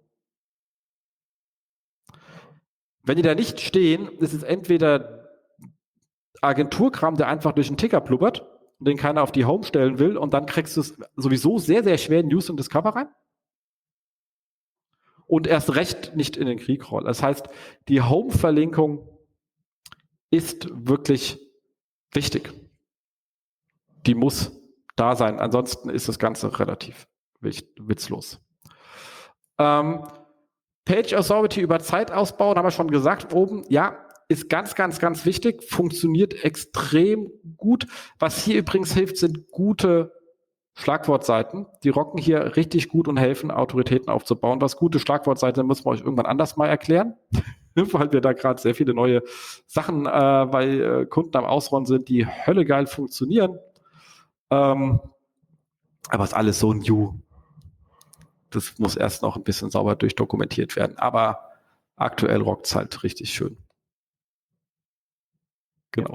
Wenn die da nicht stehen, ist es entweder Agenturkram, der einfach durch den Ticker blubbert und den keiner auf die Home stellen will und dann kriegst du es sowieso sehr, sehr schwer in News und Discover rein. Und erst recht nicht in den Recrawl. Das heißt, die Home-Verlinkung ist wirklich wichtig. Die muss da sein. Ansonsten ist das Ganze relativ witzlos. Page Authority über Zeit ausbauen, haben wir schon gesagt, oben, ja, ist ganz, ganz, ganz wichtig, funktioniert extrem gut. Was hier übrigens hilft, sind gute Schlagwortseiten. Die rocken hier richtig gut und helfen, Autoritäten aufzubauen. Was gute Schlagwortseiten sind, müssen wir euch irgendwann anders mal erklären, weil wir da gerade sehr viele neue Sachen bei Kunden am Ausrollen sind, die höllegeil funktionieren. Aber ist alles so new. Das muss erst noch ein bisschen sauber durchdokumentiert werden. Aber aktuell rockt es halt richtig schön. Genau.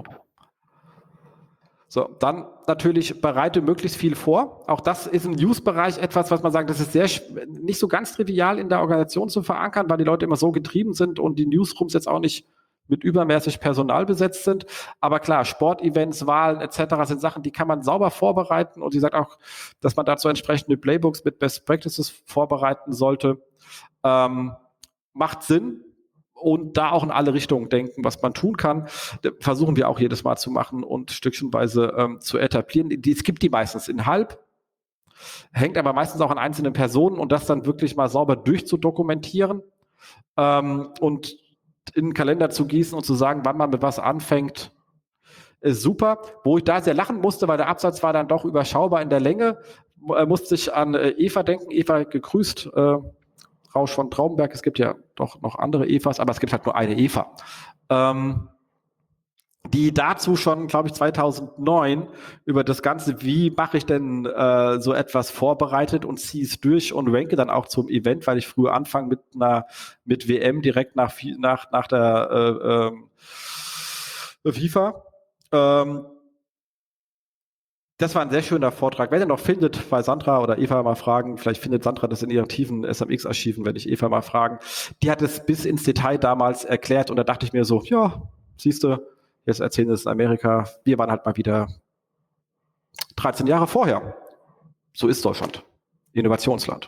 So, dann natürlich bereite möglichst viel vor. Auch das ist im News-Bereich etwas, was man sagt, das ist nicht so ganz trivial in der Organisation zu verankern, weil die Leute immer so getrieben sind und die Newsrooms jetzt auch nicht mit übermäßig Personal besetzt sind. Aber klar, Sportevents, Wahlen etc. sind Sachen, die kann man sauber vorbereiten. Und sie sagt auch, dass man dazu entsprechende Playbooks mit Best Practices vorbereiten sollte. Macht Sinn. Und da auch in alle Richtungen denken, was man tun kann, versuchen wir auch jedes Mal zu machen und stückchenweise zu etablieren. Es gibt die meistens in halb, hängt aber meistens auch an einzelnen Personen und das dann wirklich mal sauber durchzudokumentieren und in den Kalender zu gießen und zu sagen, wann man mit was anfängt, ist super. Wo ich da sehr lachen musste, weil der Absatz war dann doch überschaubar in der Länge, musste ich an Eva denken. Eva, gegrüßt, Rausch von Traumberg. Es gibt ja doch noch andere Evas, aber es gibt halt nur eine Eva. Die dazu schon, glaube ich, 2009 über das Ganze, wie mache ich denn so etwas vorbereitet und ziehe es durch und ranke dann auch zum Event, weil ich früher anfange mit WM direkt nach der FIFA. Das war ein sehr schöner Vortrag. Wenn ihr noch findet, bei Sandra oder Eva mal fragen, vielleicht findet Sandra das in ihren tiefen SMX-Archiven, wenn ich Eva mal fragen. Die hat es bis ins Detail damals erklärt und da dachte ich mir so, ja, siehst du, jetzt erzählen sie es in Amerika. Wir waren halt mal wieder 13 Jahre vorher. So ist Deutschland. Innovationsland.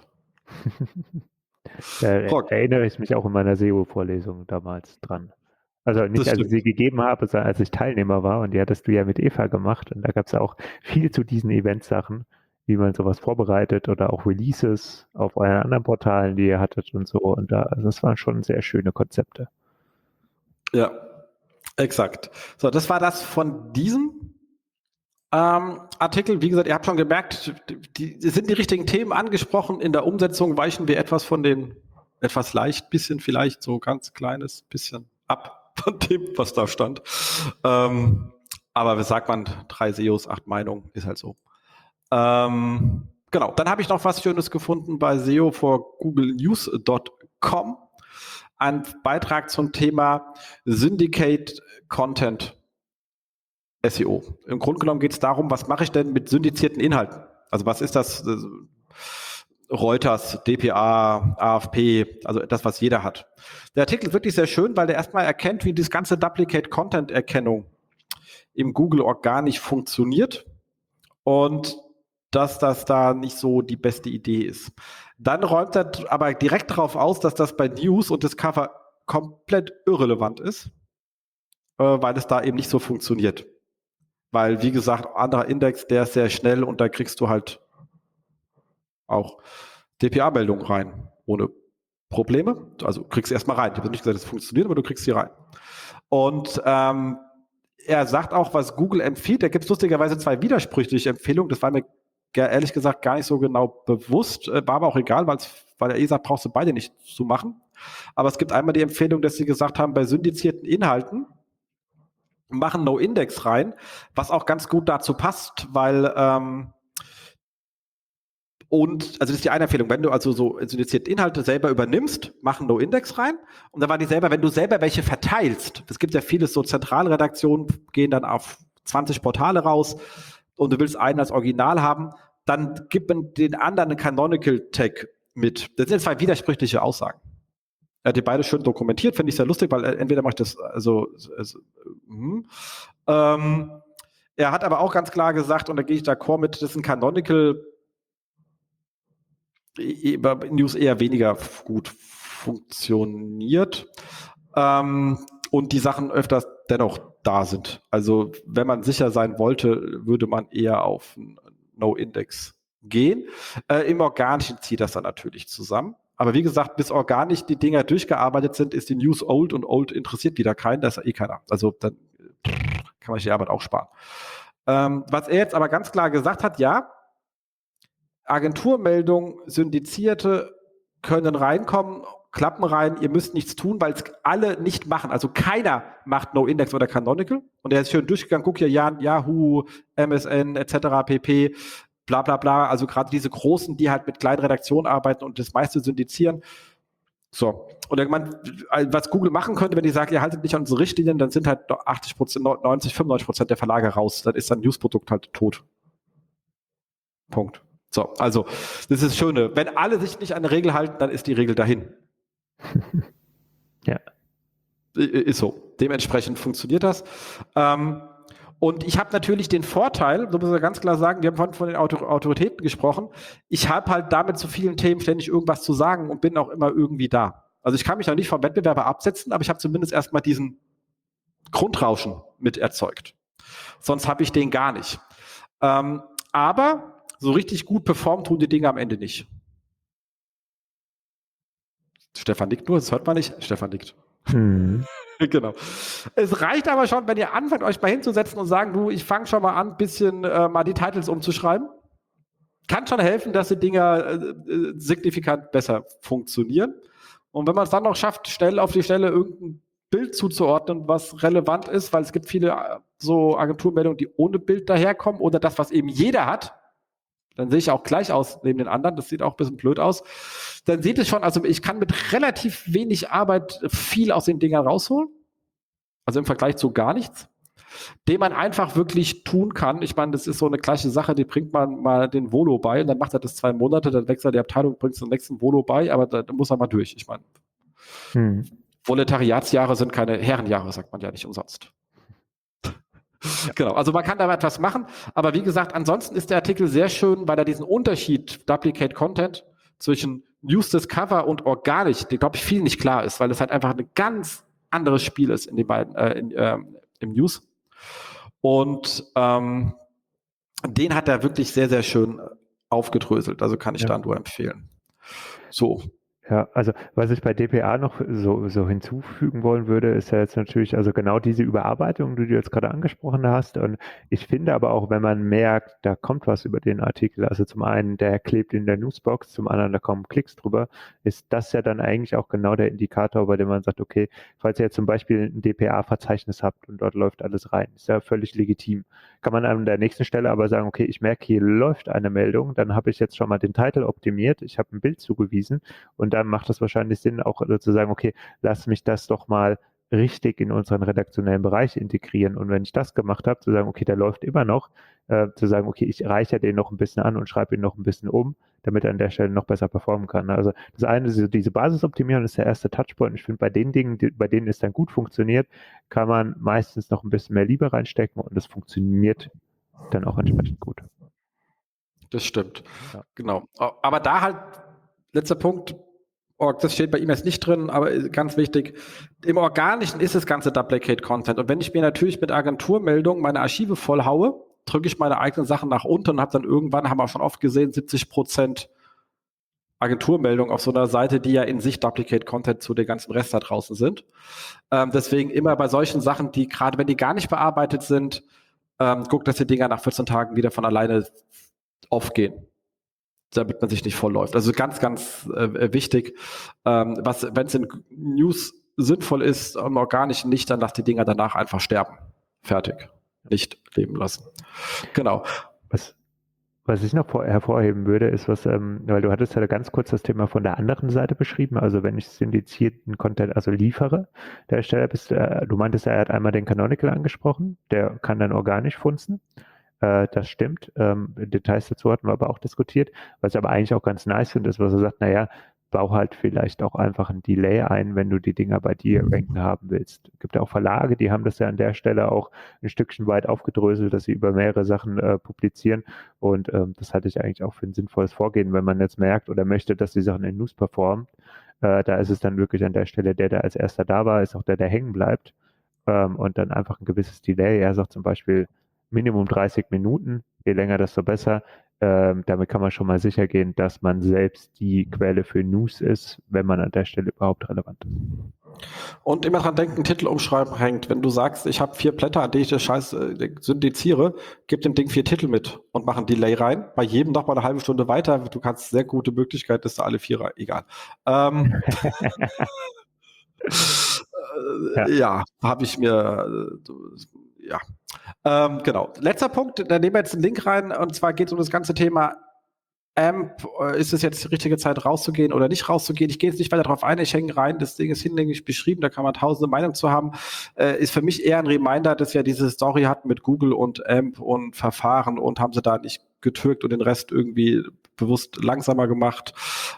Da erinnere ich mich auch in meiner SEO-Vorlesung damals dran. Also nicht, Das als ich stimmt. sie gegeben habe, sondern als ich Teilnehmer war, und die hattest du ja mit Eva gemacht, und da gab es ja auch viel zu diesen Event-Sachen, wie man sowas vorbereitet oder auch Releases auf euren anderen Portalen, die ihr hattet und so. Und also das waren schon sehr schöne Konzepte. Ja, exakt. So, das war das von diesem Artikel. Wie gesagt, ihr habt schon gemerkt, sind die richtigen Themen angesprochen. In der Umsetzung weichen wir etwas von den, etwas leicht, bisschen vielleicht so ganz kleines bisschen ab von dem, was da stand. Aber wie sagt man, 3 SEOs, 8 Meinungen, ist halt so. Genau, dann habe ich noch was Schönes gefunden bei SEO for GoogleNews.com. Ein Beitrag zum Thema Syndicate Content SEO. Im Grunde genommen geht es darum, was mache ich denn mit syndizierten Inhalten? Also was ist das? Reuters, dpa, AFP, also das, was jeder hat. Der Artikel ist wirklich sehr schön, weil der erstmal erkennt, wie das ganze Duplicate-Content-Erkennung im Google organisch funktioniert und dass das da nicht so die beste Idee ist. Dann räumt er aber direkt darauf aus, dass das bei News und Discover komplett irrelevant ist, weil es da eben nicht so funktioniert. Weil, wie gesagt, anderer Index, der ist sehr schnell und da kriegst du halt auch DPA-Meldungen rein, ohne Probleme. Also kriegst du erstmal rein. Ich habe nicht gesagt, es funktioniert, aber du kriegst sie rein. Und er sagt auch, was Google empfiehlt. Da gibt es lustigerweise 2 widersprüchliche Empfehlungen. Das war mir ehrlich gesagt gar nicht so genau bewusst. War aber auch egal, weil er sagt, brauchst du beide nicht zu machen. Aber es gibt einmal die Empfehlung, dass sie gesagt haben, bei syndizierten Inhalten machen No-Index rein, was auch ganz gut dazu passt, weil also das ist die eine Empfehlung, wenn du also so syndizierte Inhalte selber übernimmst, machen No-Index rein. Und dann war die selber, wenn du selber welche verteilst, es gibt ja viele so Zentralredaktionen, gehen dann auf 20 Portale raus und du willst einen als Original haben, dann gib den anderen einen Canonical-Tag mit. Das sind 2 widersprüchliche Aussagen. Er hat die beide schön dokumentiert, finde ich sehr lustig, weil entweder mache ich das, er hat aber auch ganz klar gesagt, und da gehe ich d'accord mit, das ist ein Canonical News eher weniger gut funktioniert und die Sachen öfters dennoch da sind. Also wenn man sicher sein wollte, würde man eher auf No-Index gehen. Im Organischen zieht das dann natürlich zusammen. Aber wie gesagt, bis organisch die Dinger durchgearbeitet sind, ist die News old und old interessiert wieder keinen, da ist ja eh keiner. Also dann kann man sich die Arbeit auch sparen. Was er jetzt aber ganz klar gesagt hat, ja, Agenturmeldungen, syndizierte können reinkommen, klappen rein, ihr müsst nichts tun, weil es alle nicht machen. Also keiner macht No-Index oder Canonical. Und er ist schön durchgegangen, guck hier, Yahoo, MSN etc. pp, bla bla bla. Also gerade diese Großen, die halt mit kleinen Redaktionen arbeiten und das meiste syndizieren. So. Und ich meine, was Google machen könnte, wenn die sagen, ihr haltet nicht an unsere Richtlinien, dann sind halt 80%, 90, 95% der Verlage raus. Dann ist ein Newsprodukt halt tot. Punkt. So, also, das ist das Schöne. Wenn alle sich nicht an eine Regel halten, dann ist die Regel dahin. Ja. Ist so. Dementsprechend funktioniert das. Und ich habe natürlich den Vorteil, so muss man ganz klar sagen, wir haben von den Autoritäten gesprochen, ich habe halt damit zu vielen Themen ständig irgendwas zu sagen und bin auch immer irgendwie da. Also ich kann mich noch nicht vom Wettbewerber absetzen, aber ich habe zumindest erstmal diesen Grundrauschen mit erzeugt. Sonst habe ich den gar nicht. Aber so richtig gut performt tun die Dinge am Ende nicht. Stefan nickt nur, das hört man nicht. Stefan nickt. Genau. Es reicht aber schon, wenn ihr anfangt, euch mal hinzusetzen und sagen, du, ich fange schon mal an, ein bisschen mal die Titles umzuschreiben. Kann schon helfen, dass die Dinger signifikant besser funktionieren. Und wenn man es dann noch schafft, schnell auf die Stelle irgendein Bild zuzuordnen, was relevant ist, weil es gibt viele so Agenturmeldungen, die ohne Bild daherkommen oder das, was eben jeder hat, dann sehe ich auch gleich aus neben den anderen, das sieht auch ein bisschen blöd aus, dann sieht es schon, also ich kann mit relativ wenig Arbeit viel aus den Dingern rausholen, also im Vergleich zu gar nichts, den man einfach wirklich tun kann. Ich meine, das ist so eine gleiche Sache, die bringt man mal den Volo bei und dann macht er das 2 Monate, dann wechselt die Abteilung, bringt den nächsten Volo bei, aber da muss er mal durch. Ich meine, Volontariatsjahre sind keine Herrenjahre, sagt man ja nicht umsonst. Genau, also man kann da etwas machen, aber wie gesagt, ansonsten ist der Artikel sehr schön, weil er diesen Unterschied Duplicate Content zwischen News Discover und organisch, der glaube ich viel nicht klar ist, weil es halt einfach ein ganz anderes Spiel ist in den beiden im News. Und den hat er wirklich sehr, sehr schön aufgedröselt. Also kann ich da nur empfehlen. So. Ja, also was ich bei DPA noch so hinzufügen wollen würde, ist ja jetzt natürlich also genau diese Überarbeitung, die du jetzt gerade angesprochen hast. Und ich finde aber auch, wenn man merkt, da kommt was über den Artikel, also zum einen, der klebt in der Newsbox, zum anderen, da kommen Klicks drüber, ist das ja dann eigentlich auch genau der Indikator, bei dem man sagt, okay, falls ihr jetzt zum Beispiel ein DPA-Verzeichnis habt und dort läuft alles rein, ist ja völlig legitim. Kann man an der nächsten Stelle aber sagen, okay, ich merke, hier läuft eine Meldung, dann habe ich jetzt schon mal den Titel optimiert, ich habe ein Bild zugewiesen und dann macht es wahrscheinlich Sinn, auch zu sagen, okay, lass mich das doch mal richtig in unseren redaktionellen Bereich integrieren. Und wenn ich das gemacht habe, zu sagen, okay, der läuft immer noch, zu sagen, okay, ich reiche den noch ein bisschen an und schreibe ihn noch ein bisschen um, damit er an der Stelle noch besser performen kann. Also das eine, diese Basisoptimierung ist der erste Touchpoint. Ich finde, bei den Dingen, bei denen es dann gut funktioniert, kann man meistens noch ein bisschen mehr Liebe reinstecken und es funktioniert dann auch entsprechend gut. Das stimmt. Ja. Genau. Aber da halt, letzter Punkt, das steht bei ihm jetzt nicht drin, aber ganz wichtig, im Organischen ist das ganze Duplicate Content. Und wenn ich mir natürlich mit Agenturmeldungen meine Archive vollhaue, drücke ich meine eigenen Sachen nach unten und habe dann irgendwann, haben wir schon oft gesehen, 70% Agenturmeldungen auf so einer Seite, die ja in sich Duplicate Content zu dem ganzen Rest da draußen sind. Deswegen immer bei solchen Sachen, die gerade, wenn die gar nicht bearbeitet sind, guckt, dass die Dinger nach 14 Tagen wieder von alleine aufgehen, damit man sich nicht vollläuft. Also ganz, ganz wichtig, wenn es in News sinnvoll ist, im Organischen nicht, dann lass die Dinger danach einfach sterben. Fertig. Nicht leben lassen. Genau. Was ich noch hervorheben würde, ist weil du hattest ja ganz kurz das Thema von der anderen Seite beschrieben, also wenn ich syndizierten Content liefere, der Ersteller du meintest ja, er hat einmal den Canonical angesprochen, der kann dann organisch funzen. Das stimmt. Details dazu hatten wir aber auch diskutiert. Was ich aber eigentlich auch ganz nice finde, ist, was er sagt, naja, bau halt vielleicht auch einfach ein Delay ein, wenn du die Dinger bei dir ranken haben willst. Es gibt ja auch Verlage, die haben das ja an der Stelle auch ein Stückchen weit aufgedröselt, dass sie über mehrere Sachen publizieren und das halte ich eigentlich auch für ein sinnvolles Vorgehen, wenn man jetzt merkt oder möchte, dass die Sachen in News performen. Da ist es dann wirklich an der Stelle, der als erster da war, ist auch der hängen bleibt und dann einfach ein gewisses Delay. Er sagt zum Beispiel Minimum 30 Minuten, je länger, desto besser. Damit kann man schon mal sicher gehen, dass man selbst die Quelle für News ist, wenn man an der Stelle überhaupt relevant ist. Und immer dran denken, Titel umschreiben hängt. Wenn du sagst, ich habe 4 Blätter, an denen ich das Scheiß syndiziere, gib dem Ding 4 Titel mit und mach ein Delay rein. Bei jedem noch mal eine halbe Stunde weiter. Du kannst sehr gute Möglichkeit, dass du alle 4 rein. Egal. Ja, habe ich mir, ja. Genau. Letzter Punkt, da nehmen wir jetzt einen Link rein, und zwar geht es um das ganze Thema AMP. Ist es jetzt die richtige Zeit, rauszugehen oder nicht rauszugehen? Ich gehe jetzt nicht weiter darauf ein, ich hänge rein, das Ding ist hinlänglich beschrieben, da kann man tausende Meinungen zu haben. Ist für mich eher ein Reminder, dass wir diese Story hatten mit Google und AMP und Verfahren und haben sie da nicht getürkt und den Rest irgendwie bewusst langsamer gemacht.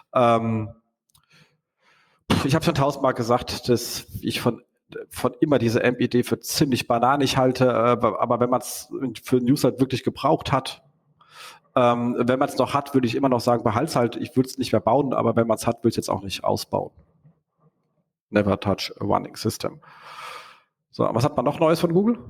Ich habe schon 1000-mal gesagt, dass ich von immer diese AMP-Idee für ziemlich bananig halte, aber wenn man es für News halt wirklich gebraucht hat, wenn man es noch hat, würde ich immer noch sagen, behalt's halt, ich würde es nicht mehr bauen, aber wenn man es hat, würde ich es jetzt auch nicht ausbauen. Never touch a running system. So, was hat man noch Neues von Google?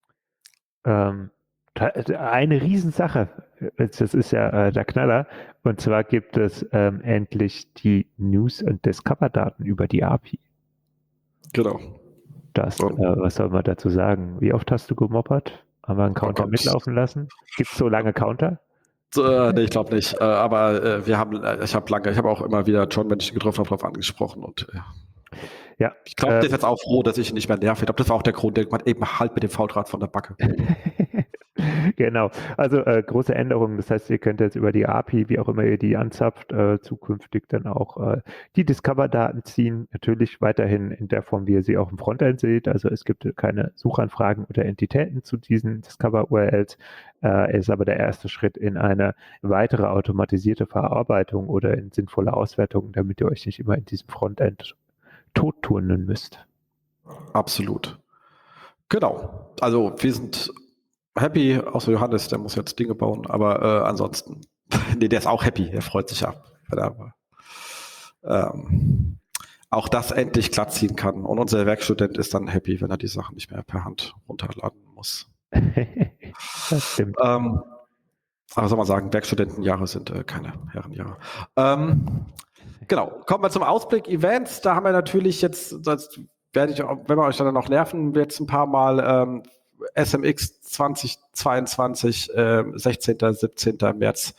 Eine Riesensache, das ist ja der Knaller, und zwar gibt es endlich die News- und Discover-Daten über die API. Genau. Was soll man dazu sagen? Wie oft hast du gemoppert? Haben wir einen Counter mitlaufen lassen? Gibt es so lange Counter? Nee, ich glaube nicht. Aber ich habe auch immer wieder John, wenn ich ihn getroffen habe, darauf angesprochen. Und ja, ich glaube, der ist jetzt auch froh, dass ich ihn nicht mehr nerv. Ich glaube, das war auch der Grund, der man eben halt mit dem V-Draht von der Backe. Genau, also große Änderungen. Das heißt, ihr könnt jetzt über die API, wie auch immer ihr die anzapft, zukünftig dann auch die Discover-Daten ziehen. Natürlich weiterhin in der Form, wie ihr sie auch im Frontend seht. Also es gibt keine Suchanfragen oder Entitäten zu diesen Discover-URLs. Ist aber der erste Schritt in eine weitere automatisierte Verarbeitung oder in sinnvolle Auswertung, damit ihr euch nicht immer in diesem Frontend totturnen müsst. Absolut. Genau. Also wir sind Happy, außer Johannes, der muss jetzt Dinge bauen, aber ansonsten, nee, der ist auch happy, er freut sich ja, wenn er auch das endlich glatt ziehen kann. Und unser Werkstudent ist dann happy, wenn er die Sachen nicht mehr per Hand runterladen muss. Das stimmt. Aber soll man sagen, Werkstudentenjahre sind keine Herrenjahre. Genau, kommen wir zum Ausblick Events. Da haben wir natürlich jetzt, das werde ich, wenn wir euch dann noch nerven, jetzt ein paar Mal SMX 2022, 16., 17. März.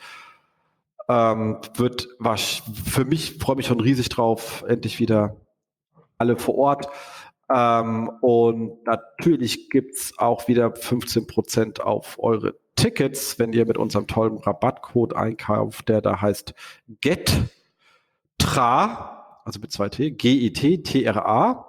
Wird was für mich, freue mich schon riesig drauf, endlich wieder alle vor Ort. Und natürlich gibt's auch wieder 15% auf eure Tickets, wenn ihr mit unserem tollen Rabattcode einkauft, der da heißt GETTRA, also mit 2 T, GETTRA,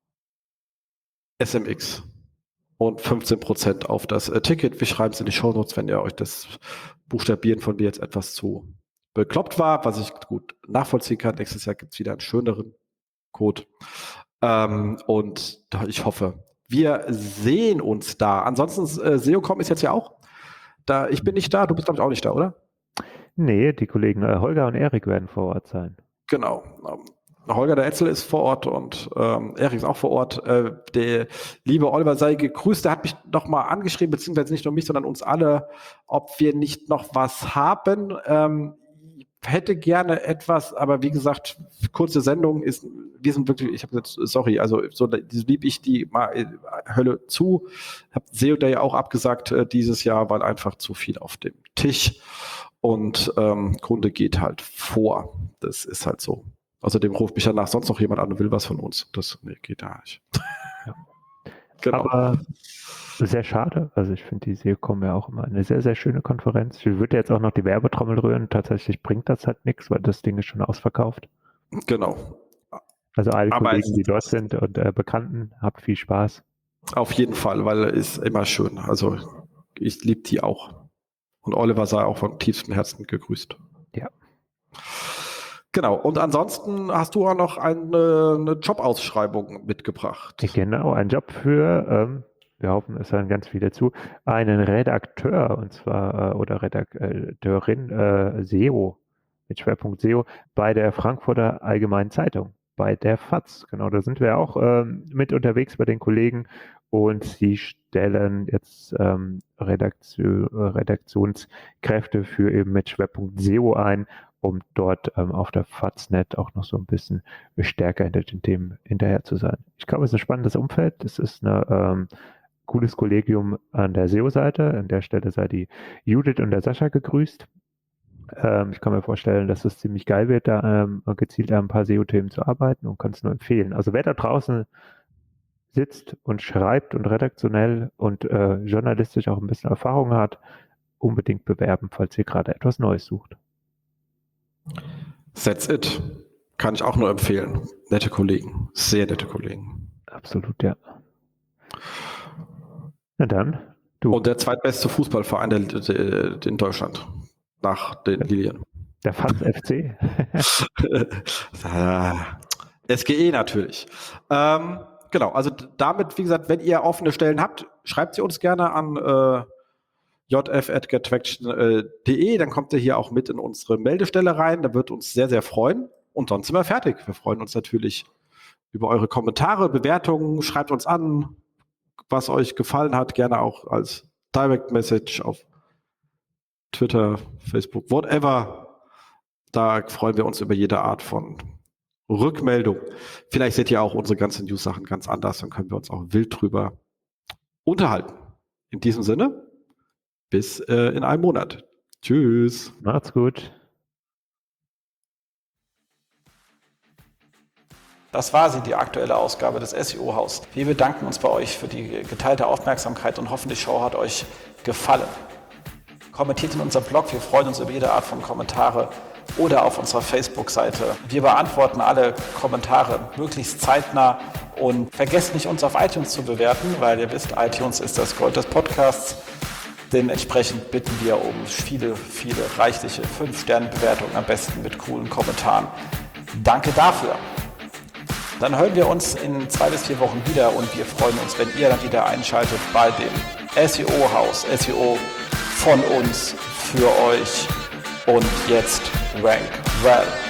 SMX. Und 15% auf das Ticket. Wir schreiben es in die Shownotes, wenn ihr euch das Buchstabieren von mir jetzt etwas zu bekloppt war, was ich gut nachvollziehen kann. Nächstes Jahr gibt es wieder einen schöneren Code. Und ich hoffe, wir sehen uns da. Ansonsten, SEOCom ist jetzt ja auch da. Ich bin nicht da, du bist, glaube ich, auch nicht da, oder? Nee, die Kollegen Holger und Erik werden vor Ort sein. Genau. Holger der Etzel ist vor Ort und Erik ist auch vor Ort. Der liebe Oliver sei gegrüßt. Der hat mich noch mal angeschrieben, beziehungsweise nicht nur mich, sondern uns alle, ob wir nicht noch was haben. Hätte gerne etwas, aber wie gesagt, kurze Sendung ist, wir sind wirklich, ich habe jetzt, sorry, also so lieb ich die mal Hölle zu. Hab SEO Day auch abgesagt dieses Jahr, weil einfach zu viel auf dem Tisch und Kunde geht halt vor. Das ist halt so. Außerdem ruft mich danach sonst noch jemand an und will was von uns. Das geht da nicht. Ja. Genau. Aber sehr schade. Also ich finde die SEOCom ja auch immer eine sehr, sehr schöne Konferenz. Ich würde jetzt auch noch die Werbetrommel rühren. Tatsächlich bringt das halt nichts, weil das Ding ist schon ausverkauft. Genau. Also alle Aber Kollegen, die dort sind und Bekannten, habt viel Spaß. Auf jeden Fall, weil es immer schön. Also ich liebe die auch. Und Oliver sei auch von tiefstem Herzen gegrüßt. Ja. Genau. Und ansonsten hast du auch noch eine Jobausschreibung mitgebracht. Genau, ein Job für, wir hoffen, es hören ganz viele zu, einen Redakteur, und zwar, oder Redakteurin SEO, mit Schwerpunkt SEO, bei der Frankfurter Allgemeinen Zeitung, bei der FAZ. Genau, da sind wir auch mit unterwegs bei den Kollegen und sie stellen jetzt Redaktionskräfte für eben mit Schwerpunkt SEO ein, um dort auf der FAZ.net auch noch so ein bisschen stärker hinter den Themen hinterher zu sein. Ich glaube, es ist ein spannendes Umfeld. Es ist ein cooles Kollegium an der SEO-Seite. An der Stelle sei die Judith und der Sascha gegrüßt. Ich kann mir vorstellen, dass es ziemlich geil wird, da gezielt an ein paar SEO-Themen zu arbeiten und kann es nur empfehlen. Also wer da draußen sitzt und schreibt und redaktionell und journalistisch auch ein bisschen Erfahrung hat, unbedingt bewerben, falls ihr gerade etwas Neues sucht. That's it. Kann ich auch nur empfehlen. Nette Kollegen. Sehr nette Kollegen. Absolut, ja. Na dann, du. Und der zweitbeste Fußballverein in Deutschland. Nach den Lilien. Der FAZ FC. SGE natürlich. Genau, also damit, wie gesagt, wenn ihr offene Stellen habt, schreibt sie uns gerne an jf@gettraction.de, dann kommt ihr hier auch mit in unsere Meldestelle rein, da wird uns sehr, sehr freuen und sonst sind wir fertig. Wir freuen uns natürlich über eure Kommentare, Bewertungen, schreibt uns an, was euch gefallen hat, gerne auch als Direct Message auf Twitter, Facebook, whatever. Da freuen wir uns über jede Art von Rückmeldung. Vielleicht seht ihr auch unsere ganzen News-Sachen ganz anders, dann können wir uns auch wild drüber unterhalten. In diesem Sinne, bis in einem Monat. Tschüss. Macht's gut. Das war sie, die aktuelle Ausgabe des SEO-Haus. Wir bedanken uns bei euch für die geteilte Aufmerksamkeit und hoffen, die Show hat euch gefallen. Kommentiert in unserem Blog, wir freuen uns über jede Art von Kommentare oder auf unserer Facebook-Seite. Wir beantworten alle Kommentare möglichst zeitnah und vergesst nicht, uns auf iTunes zu bewerten, weil ihr wisst, iTunes ist das Gold des Podcasts. Dementsprechend bitten wir um viele, viele reichliche 5-Sterne-Bewertungen, am besten mit coolen Kommentaren. Danke dafür. Dann hören wir uns in 2 bis 4 Wochen wieder und wir freuen uns, wenn ihr dann wieder einschaltet bei dem SEO-Haus, SEO von uns für euch. Und jetzt Rank Well.